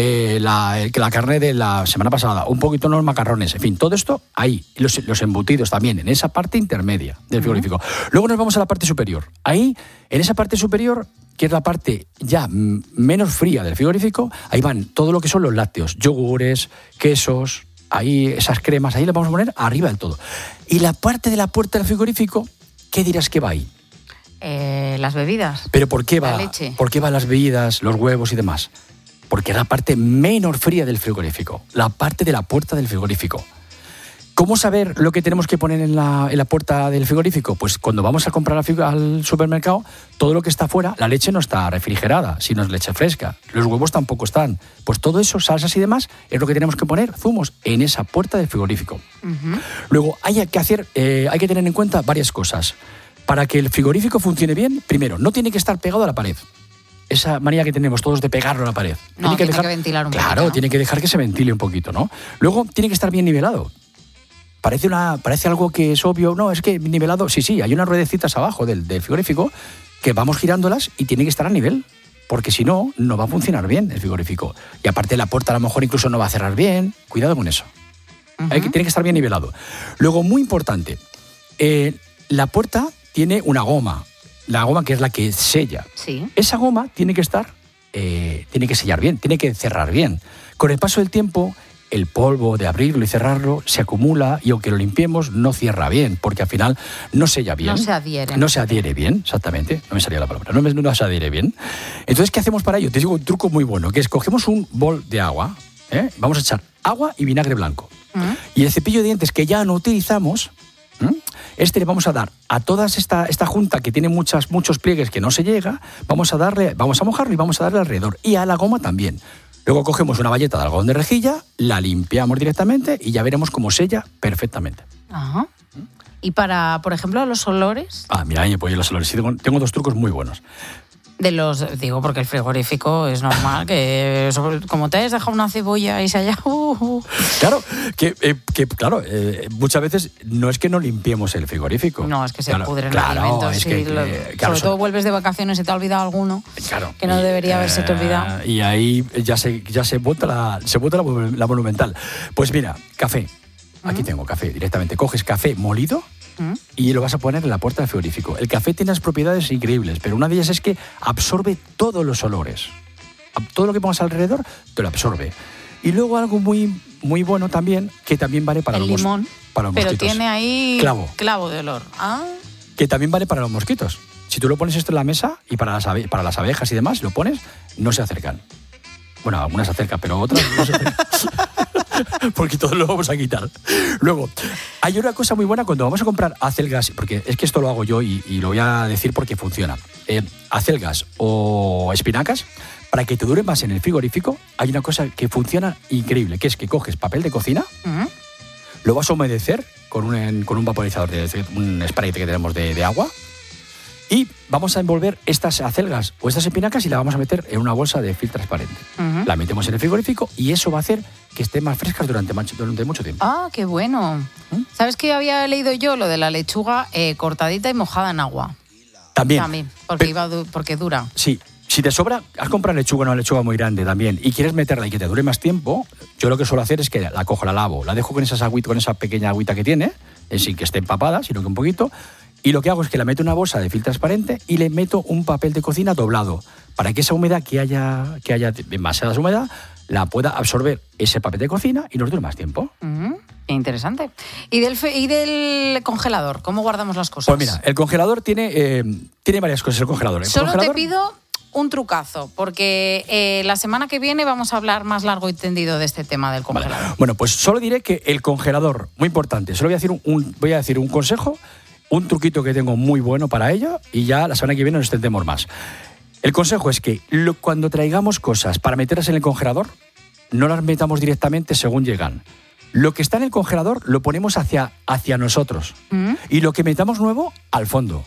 la carne de la semana pasada, un poquito los macarrones, en fin, todo esto ahí, los embutidos también, en esa parte intermedia del frigorífico. Luego nos vamos a la parte superior. Ahí, en esa parte superior, que es la parte ya menos fría del frigorífico, ahí van todo lo que son los lácteos, yogures, quesos... Ahí, esas cremas, ahí las vamos a poner arriba del todo. Y la parte de la puerta del frigorífico, ¿qué dirás que va ahí? Las bebidas. ¿Pero por qué va? La leche. ¿Por qué van las bebidas, los huevos y demás? Porque es la parte menos fría del frigorífico, la parte de la puerta del frigorífico. ¿Cómo saber lo que tenemos que poner en la puerta del frigorífico? Pues cuando vamos a comprar al supermercado, todo lo que está afuera, la leche no está refrigerada, sino es leche fresca. Los huevos tampoco están. Pues todo eso, salsas y demás, es lo que tenemos que poner, zumos, en esa puerta del frigorífico. Luego, hay que tener en cuenta varias cosas. Para que el frigorífico funcione bien, primero, no tiene que estar pegado a la pared. Esa manía que tenemos todos de pegarlo a la pared. No, tiene que ventilar un poquito. Claro, tiene que dejar que se ventile un poquito, ¿no? Luego, tiene que estar bien nivelado. Parece algo que es obvio. No, es que nivelado... Sí, hay unas ruedecitas abajo del frigorífico que vamos girándolas y tiene que estar a nivel. Porque si no, no va a funcionar bien el frigorífico. Y aparte la puerta a lo mejor incluso no va a cerrar bien. Cuidado con eso. Tiene que estar bien nivelado. Luego, muy importante, la puerta tiene una goma. La goma que es la que sella. Sí. Esa goma tiene que estar, tiene que sellar bien, tiene que cerrar bien. Con el paso del tiempo, el polvo de abrirlo y cerrarlo se acumula y aunque lo limpiemos, no cierra bien, porque al final no sella bien. No se adhiere. No se adhiere bien, exactamente. No me salía la palabra. No se adhiere bien. Entonces, ¿qué hacemos para ello? Te digo un truco muy bueno, que es cogemos un bol de agua, vamos a echar agua y vinagre blanco. Y el cepillo de dientes que ya no utilizamos, le vamos a dar a toda esta junta que tiene muchos pliegues que no se llega, vamos a mojarlo y vamos a darle alrededor. Y a la goma también. Luego cogemos una bayeta de algodón de rejilla, la limpiamos directamente y ya veremos cómo sella perfectamente. Ajá. ¿Y para, por ejemplo, los olores? Mira, pues los olores. Sí, tengo 2 trucos muy buenos. Digo, porque el frigorífico es normal que, como te hayas dejado una cebolla y se haya... Claro, claro, muchas veces no es que no limpiemos el frigorífico. No, es que se pudren los alimentos. Sobre todo vuelves de vacaciones y te ha olvidado alguno que no debería haberse te olvidado. Y ahí ya se bota la monumental. Pues mira, café. Aquí tengo café directamente. Coges café molido y lo vas a poner en la puerta del frigorífico. El café tiene unas propiedades increíbles, pero una de ellas es que absorbe todos los olores. Todo lo que pongas alrededor te lo absorbe. Y luego algo muy, muy bueno también, que también vale para el limón, para los pero mosquitos. Tiene ahí clavo de olor. Que también vale para los mosquitos. Si tú lo pones esto en la mesa y para las abejas y demás, lo pones, no se acercan. Bueno, algunas se acercan, pero otras no se acercan. Porque todos lo vamos a quitar. Luego, hay una cosa muy buena cuando vamos a comprar acelgas, porque es que esto lo hago yo y lo voy a decir porque funciona. Acelgas o espinacas, para que te dure más en el frigorífico, hay una cosa que funciona increíble, que es que coges papel de cocina, lo vas a humedecer con un vaporizador, un spray que tenemos de agua, y vamos a envolver estas acelgas o estas espinacas y la vamos a meter en una bolsa de film transparente. La metemos en el frigorífico y eso va a hacer que estén más frescas durante mucho tiempo. ¡Qué bueno! ¿Sabes qué había leído yo? Lo de la lechuga cortadita y mojada en agua. También. Porque dura. Sí. Si te sobra, has comprado una lechuga muy grande también, y quieres meterla y que te dure más tiempo, yo lo que suelo hacer es que la cojo, la lavo, la dejo con esa pequeña agüita que tiene, sin que esté empapada, sino que un poquito. Y lo que hago es que la meto en una bolsa de film transparente y le meto un papel de cocina doblado para que esa humedad que haya demasiada humedad la pueda absorber ese papel de cocina y nos dure más tiempo. Qué interesante. ¿Y del congelador? ¿Cómo guardamos las cosas? Pues mira, el congelador tiene varias cosas. Solo te pido un trucazo, porque la semana que viene vamos a hablar más largo y tendido de este tema del congelador. Vale. Bueno, pues solo diré que el congelador, muy importante, solo voy a decir un consejo, un truquito que tengo muy bueno para ello, y ya la semana que viene nos extendemos más. El consejo es que cuando traigamos cosas para meterlas en el congelador, no las metamos directamente según llegan. Lo que está en el congelador lo ponemos hacia nosotros. Y lo que metamos nuevo, al fondo.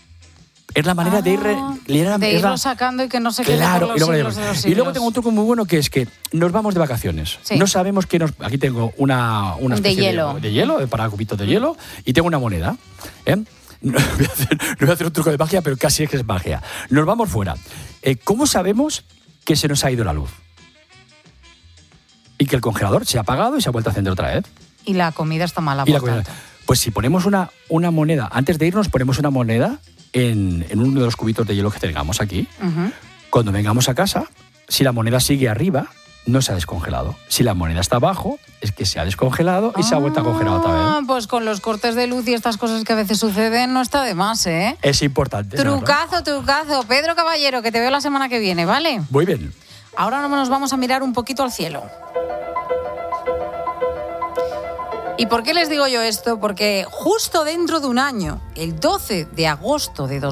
Es la manera de irlo sacando y que no se quede por los siglos de los siglos. Y luego tengo un truco muy bueno, que es que nos vamos de vacaciones. Sí. No sabemos qué nos... Aquí tengo una especie de hielo, para cubitos de hielo, y tengo una moneda. No voy a hacer un truco de magia, pero casi es que es magia. Nos vamos fuera. ¿Cómo sabemos que se nos ha ido la luz? Y que el congelador se ha apagado y se ha vuelto a encender otra vez. Y la comida está mala. Pues si ponemos una moneda, antes de irnos ponemos una moneda en uno de los cubitos de hielo que tengamos aquí. Cuando vengamos a casa, si la moneda sigue arriba, no se ha descongelado. Si la moneda está abajo, es que se ha descongelado y se ha vuelto a congelar otra vez. Pues con los cortes de luz y estas cosas que a veces suceden, no está de más, ¿eh? Es importante. Trucazo. Pedro Caballero, que te veo la semana que viene, ¿vale? Muy bien. Ahora nos vamos a mirar un poquito al cielo. ¿Y por qué les digo yo esto? Porque justo dentro de un año, el 12 de agosto de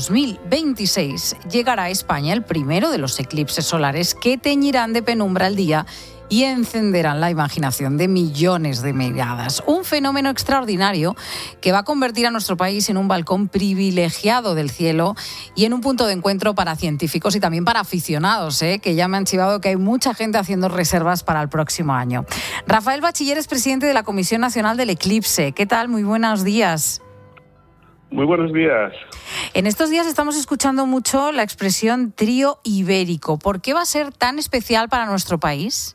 2026, llegará a España el primero de los eclipses solares que teñirán de penumbra el día y encenderán la imaginación de millones de miradas. Un fenómeno extraordinario que va a convertir a nuestro país en un balcón privilegiado del cielo y en un punto de encuentro para científicos y también para aficionados, que ya me han chivado que hay mucha gente haciendo reservas para el próximo año. Rafael Bachiller es presidente de la Comisión Nacional del Eclipse. ¿Qué tal? Muy buenos días. Muy buenos días. En estos días estamos escuchando mucho la expresión trío ibérico. ¿Por qué va a ser tan especial para nuestro país?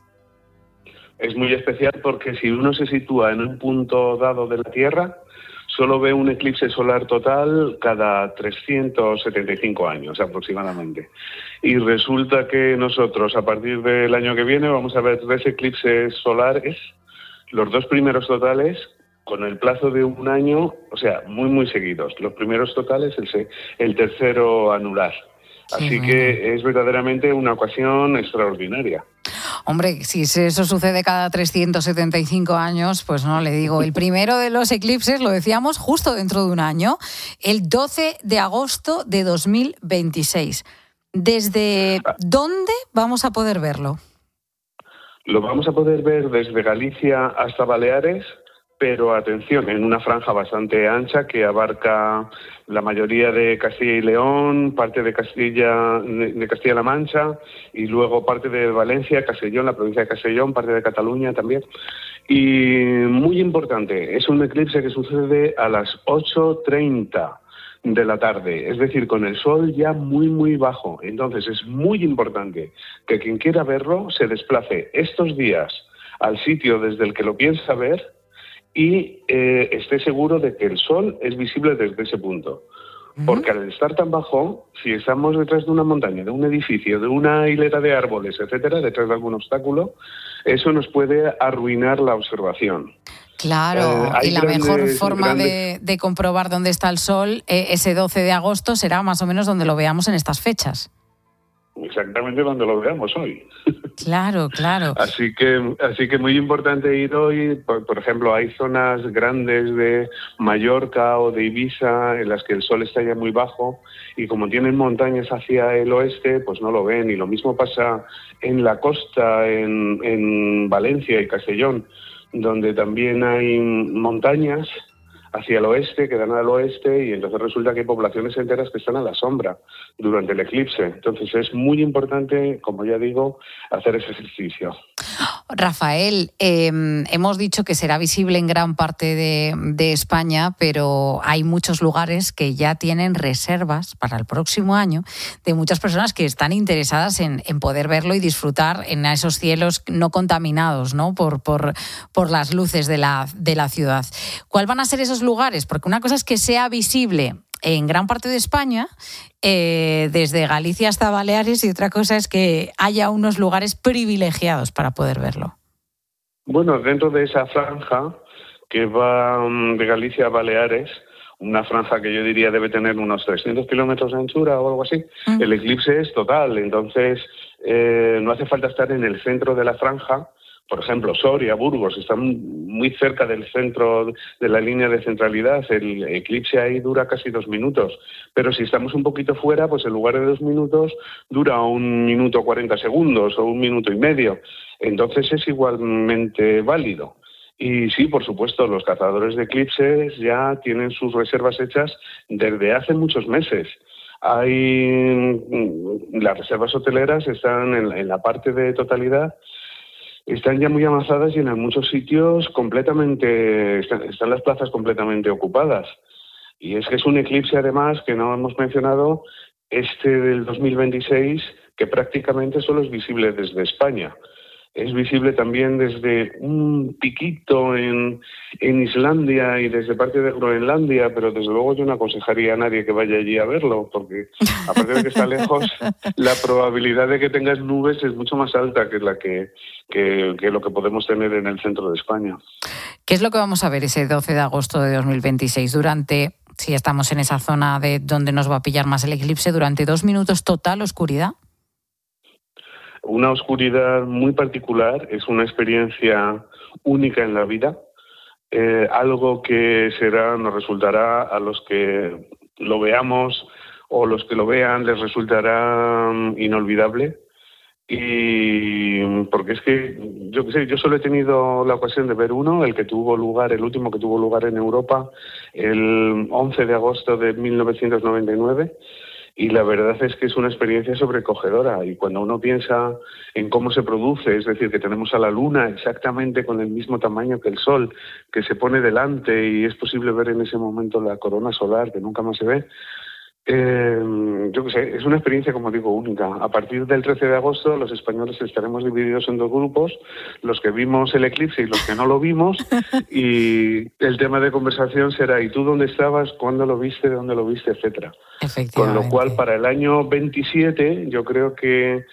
Es muy especial porque si uno se sitúa en un punto dado de la Tierra, solo ve un eclipse solar total cada 375 años aproximadamente. Y resulta que nosotros, a partir del año que viene, vamos a ver 3 eclipses solares, los 2 primeros totales, con el plazo de un año, o sea, muy seguidos. Los primeros totales, el tercero anular. Así que es verdaderamente una ocasión extraordinaria. Hombre, si eso sucede cada 375 años, pues no, le digo, el primero de los eclipses, lo decíamos, justo dentro de un año, el 12 de agosto de 2026. ¿Desde dónde vamos a poder verlo? Lo vamos a poder ver desde Galicia hasta Baleares, pero atención, en una franja bastante ancha que abarca la mayoría de Castilla y León, parte de Castilla-La Mancha y luego parte de Valencia, Castellón, la provincia de Castellón, parte de Cataluña también. Y muy importante, es un eclipse que sucede a las 8:30 de la tarde, es decir, con el sol ya muy bajo. Entonces es muy importante que quien quiera verlo se desplace estos días al sitio desde el que lo piensa ver y esté seguro de que el sol es visible desde ese punto. Porque al estar tan bajo, si estamos detrás de una montaña, de un edificio, de una hilera de árboles, etcétera, detrás de algún obstáculo, eso nos puede arruinar la observación. Claro, y la mejor forma de comprobar dónde está el sol, ese 12 de agosto, será más o menos donde lo veamos en estas fechas. Exactamente donde lo veamos hoy. Claro. Así que muy importante ir hoy. Por ejemplo, hay zonas grandes de Mallorca o de Ibiza en las que el sol está ya muy bajo y como tienen montañas hacia el oeste, pues no lo ven. Y lo mismo pasa en la costa, en Valencia y Castellón, donde también hay montañas hacia el oeste, que dan al oeste, y entonces resulta que hay poblaciones enteras que están a la sombra durante el eclipse. Entonces es muy importante, como ya digo, hacer ese ejercicio. Rafael, hemos dicho que será visible en gran parte de España, pero hay muchos lugares que ya tienen reservas para el próximo año de muchas personas que están interesadas en poder verlo y disfrutar en esos cielos no contaminados, ¿no? por las luces de la ciudad. ¿Cuáles van a ser esos lugares? Porque una cosa es que sea visible en gran parte de España, desde Galicia hasta Baleares, y otra cosa es que haya unos lugares privilegiados para poder verlo. Bueno, dentro de esa franja que va de Galicia a Baleares, una franja que yo diría debe tener unos 300 kilómetros de anchura o algo así, el eclipse es total. Entonces, no hace falta estar en el centro de la franja. Por ejemplo, Soria, Burgos, están muy cerca del centro de la línea de centralidad. El eclipse ahí dura casi 2 minutos. Pero si estamos un poquito fuera, pues en lugar de 2 minutos, dura 1 minuto 40 segundos o 1 minuto y medio. Entonces es igualmente válido. Y sí, por supuesto, los cazadores de eclipses ya tienen sus reservas hechas desde hace muchos meses. Las reservas hoteleras están en la parte de totalidad, están ya muy avanzadas y en muchos sitios están las plazas completamente ocupadas. Y es que es un eclipse, además, que no hemos mencionado, del 2026, que prácticamente solo es visible desde España. Es visible también desde un piquito en Islandia y desde parte de Groenlandia, pero desde luego yo no aconsejaría a nadie que vaya allí a verlo, porque aparte de que está lejos, la probabilidad de que tengas nubes es mucho más alta que lo que podemos tener en el centro de España. ¿Qué es lo que vamos a ver ese 12 de agosto de 2026 si estamos en esa zona de donde nos va a pillar más el eclipse, durante 2 minutos total oscuridad? Una oscuridad muy particular, es una experiencia única en la vida, algo que nos resultará a los que lo veamos o los que lo vean les resultará inolvidable. Y porque es que, yo qué sé, yo solo he tenido la ocasión de ver uno, el último que tuvo lugar en Europa, el 11 de agosto de 1999, y la verdad es que es una experiencia sobrecogedora. Y cuando uno piensa en cómo se produce, es decir, que tenemos a la Luna exactamente con el mismo tamaño que el Sol, que se pone delante y es posible ver en ese momento la corona solar, que nunca más se ve, yo qué sé, es una experiencia, como digo, única. A partir del 13 de agosto los españoles estaremos divididos en dos grupos, los que vimos el eclipse y los que no lo vimos, y el tema de conversación será ¿y tú dónde estabas? ¿Cuándo lo viste? ¿Dónde lo viste? Etcétera. Con lo cual, para el año 27 yo creo que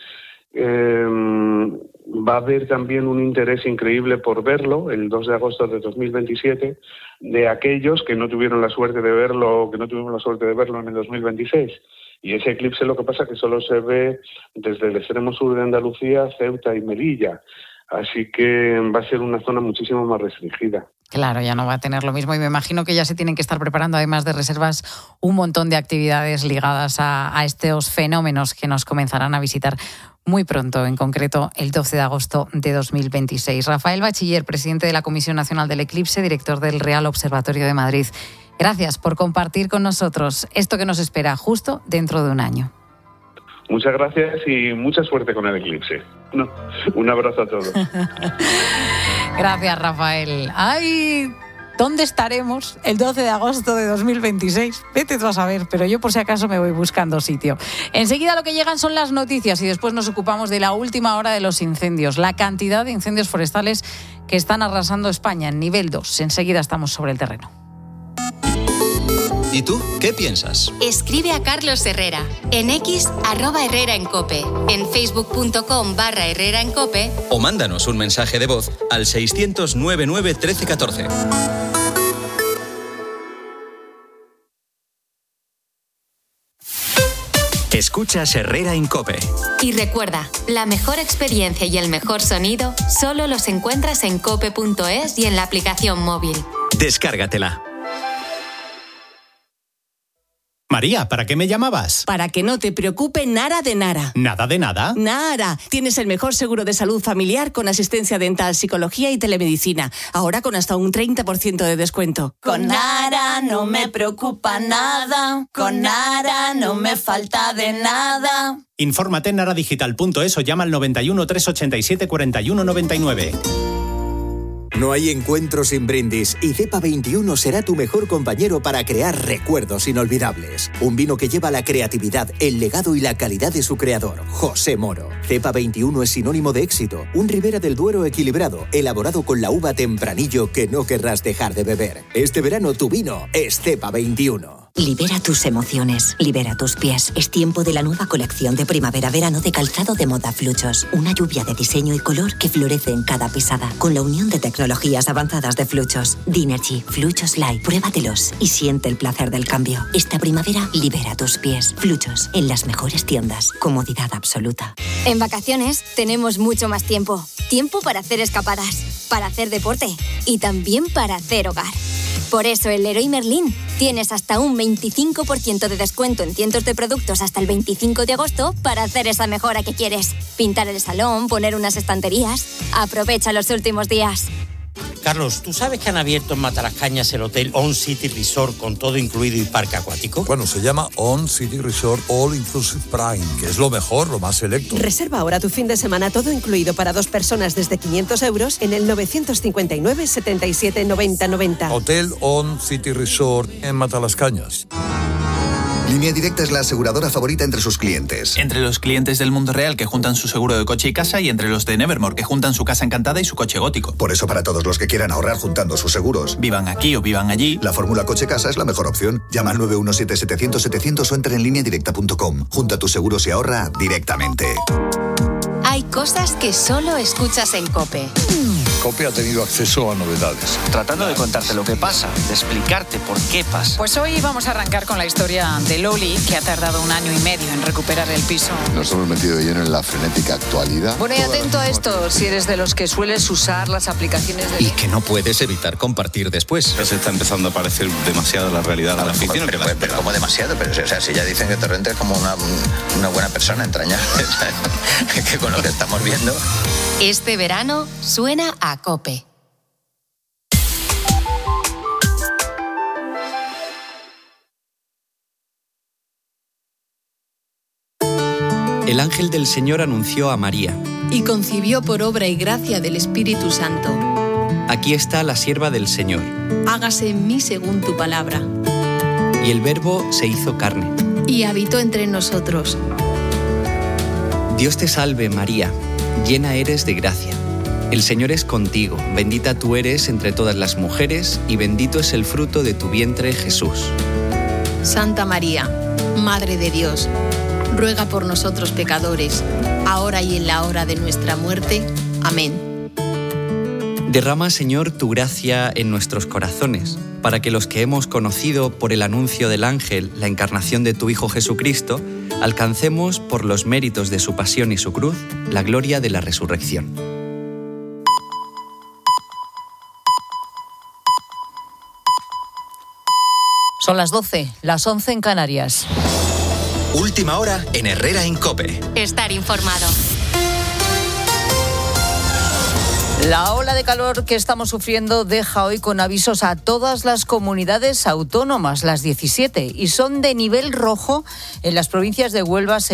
va a haber también un interés increíble por verlo, el 2 de agosto de 2027, de aquellos que no tuvieron la suerte de verlo, en el 2026. Y ese eclipse, lo que pasa es que solo se ve desde el extremo sur de Andalucía, Ceuta y Melilla. Así que va a ser una zona muchísimo más restringida. Claro, ya no va a tener lo mismo y me imagino que ya se tienen que estar preparando, además de reservas, un montón de actividades ligadas a estos fenómenos que nos comenzarán a visitar muy pronto, en concreto el 12 de agosto de 2026. Rafael Bachiller, presidente de la Comisión Nacional del Eclipse, director del Real Observatorio de Madrid. Gracias por compartir con nosotros esto que nos espera justo dentro de un año. Muchas gracias y mucha suerte con el eclipse. Un abrazo a todos. Gracias, Rafael. ¡Ay! ¿Dónde estaremos el 12 de agosto de 2026? Vete tú a saber, pero yo por si acaso me voy buscando sitio. Enseguida lo que llegan son las noticias y después nos ocupamos de la última hora de los incendios, la cantidad de incendios forestales que están arrasando España en nivel 2. Enseguida estamos sobre el terreno. ¿Y tú qué piensas? Escribe a Carlos Herrera en X @Herrera en Cope, en facebook.com/Herrera en Cope, O mándanos un mensaje de voz al 600 99 13 14. Escuchas Herrera en Cope. Y recuerda, la mejor experiencia y el mejor sonido solo los encuentras en cope.es y en la aplicación móvil. Descárgatela. María, ¿para qué me llamabas? Para que no te preocupe nada de nada. ¿Nada de nada? Nada. Tienes el mejor seguro de salud familiar con asistencia dental, psicología y telemedicina. Ahora con hasta un 30% de descuento. Con Nara no me preocupa nada. Con Nara no me falta de nada. Infórmate en naradigital.es o llama al 91 387 41 99. No hay encuentro sin brindis y Cepa 21 será tu mejor compañero para crear recuerdos inolvidables. Un vino que lleva la creatividad, el legado y la calidad de su creador, José Moro. Cepa 21 es sinónimo de éxito, un Ribera del Duero equilibrado, elaborado con la uva Tempranillo que no querrás dejar de beber. Este verano tu vino es Cepa 21. Libera tus emociones, libera tus pies. Es tiempo de la nueva colección de primavera-verano de calzado de moda Fluchos. Una lluvia de diseño y color que florece en cada pisada. Con la unión de tecnologías avanzadas de Fluchos. Dinergy, Fluchos Light. Pruébatelos y siente el placer del cambio. Esta primavera, libera tus pies. Fluchos, en las mejores tiendas. Comodidad absoluta. En vacaciones tenemos mucho más tiempo. Tiempo para hacer escapadas, para hacer deporte y también para hacer hogar. Por eso en Leroy Merlin tienes hasta un 25% de descuento en cientos de productos hasta el 25 de agosto para hacer esa mejora que quieres. Pintar el salón, poner unas estanterías. Aprovecha los últimos días. Carlos, ¿tú sabes que han abierto en Matalascañas el hotel On City Resort con todo incluido y parque acuático? Bueno, se llama On City Resort All Inclusive Prime, que es lo mejor, lo más selecto. Reserva ahora tu fin de semana todo incluido para 2 personas desde 500 euros en el 959 77 90 90. Hotel On City Resort en Matalascañas. Línea Directa es la aseguradora favorita entre sus clientes. Entre los clientes del mundo real que juntan su seguro de coche y casa y entre los de Nevermore que juntan su casa encantada y su coche gótico. Por eso, para todos los que quieran ahorrar juntando sus seguros, vivan aquí o vivan allí, la fórmula coche-casa es la mejor opción. Llama al 917-700-700 o entra en lineadirecta.com. Junta tus seguros y ahorra directamente. Hay cosas que solo escuchas en COPE. COPE ha tenido acceso a novedades. Tratando de contarte lo que pasa, de explicarte por qué pasa. Pues hoy vamos a arrancar con la historia de Loli, que ha tardado 1 año y medio en recuperar el piso. Nos hemos metido de lleno en la frenética actualidad. Bueno, y atento a esto, si eres de los que sueles usar las aplicaciones de... Y que no puedes evitar compartir después. Ya se está empezando a parecer demasiado la realidad a la ficción. Pero como demasiado, pero o sea, si ya dicen que Torrente es como una buena persona entrañable, que con lo que estamos viendo. Este verano suena a COPE. El ángel del Señor anunció a María. Y concibió por obra y gracia del Espíritu Santo. Aquí está la sierva del Señor. Hágase en mí según tu palabra. Y el Verbo se hizo carne. Y habitó entre nosotros. Dios te salve, María, llena eres de gracia. El Señor es contigo, bendita tú eres entre todas las mujeres, y bendito es el fruto de tu vientre, Jesús. Santa María, Madre de Dios, ruega por nosotros pecadores, ahora y en la hora de nuestra muerte. Amén. Derrama, Señor, tu gracia en nuestros corazones, para que los que hemos conocido por el anuncio del ángel la encarnación de tu Hijo Jesucristo, alcancemos, por los méritos de su pasión y su cruz, la gloria de la resurrección. Son las 12, las 11 en Canarias. Última hora en Herrera en COPE. Estar informado. La ola de calor que estamos sufriendo deja hoy con avisos a todas las comunidades autónomas, las 17, y son de nivel rojo en las provincias de Huelva,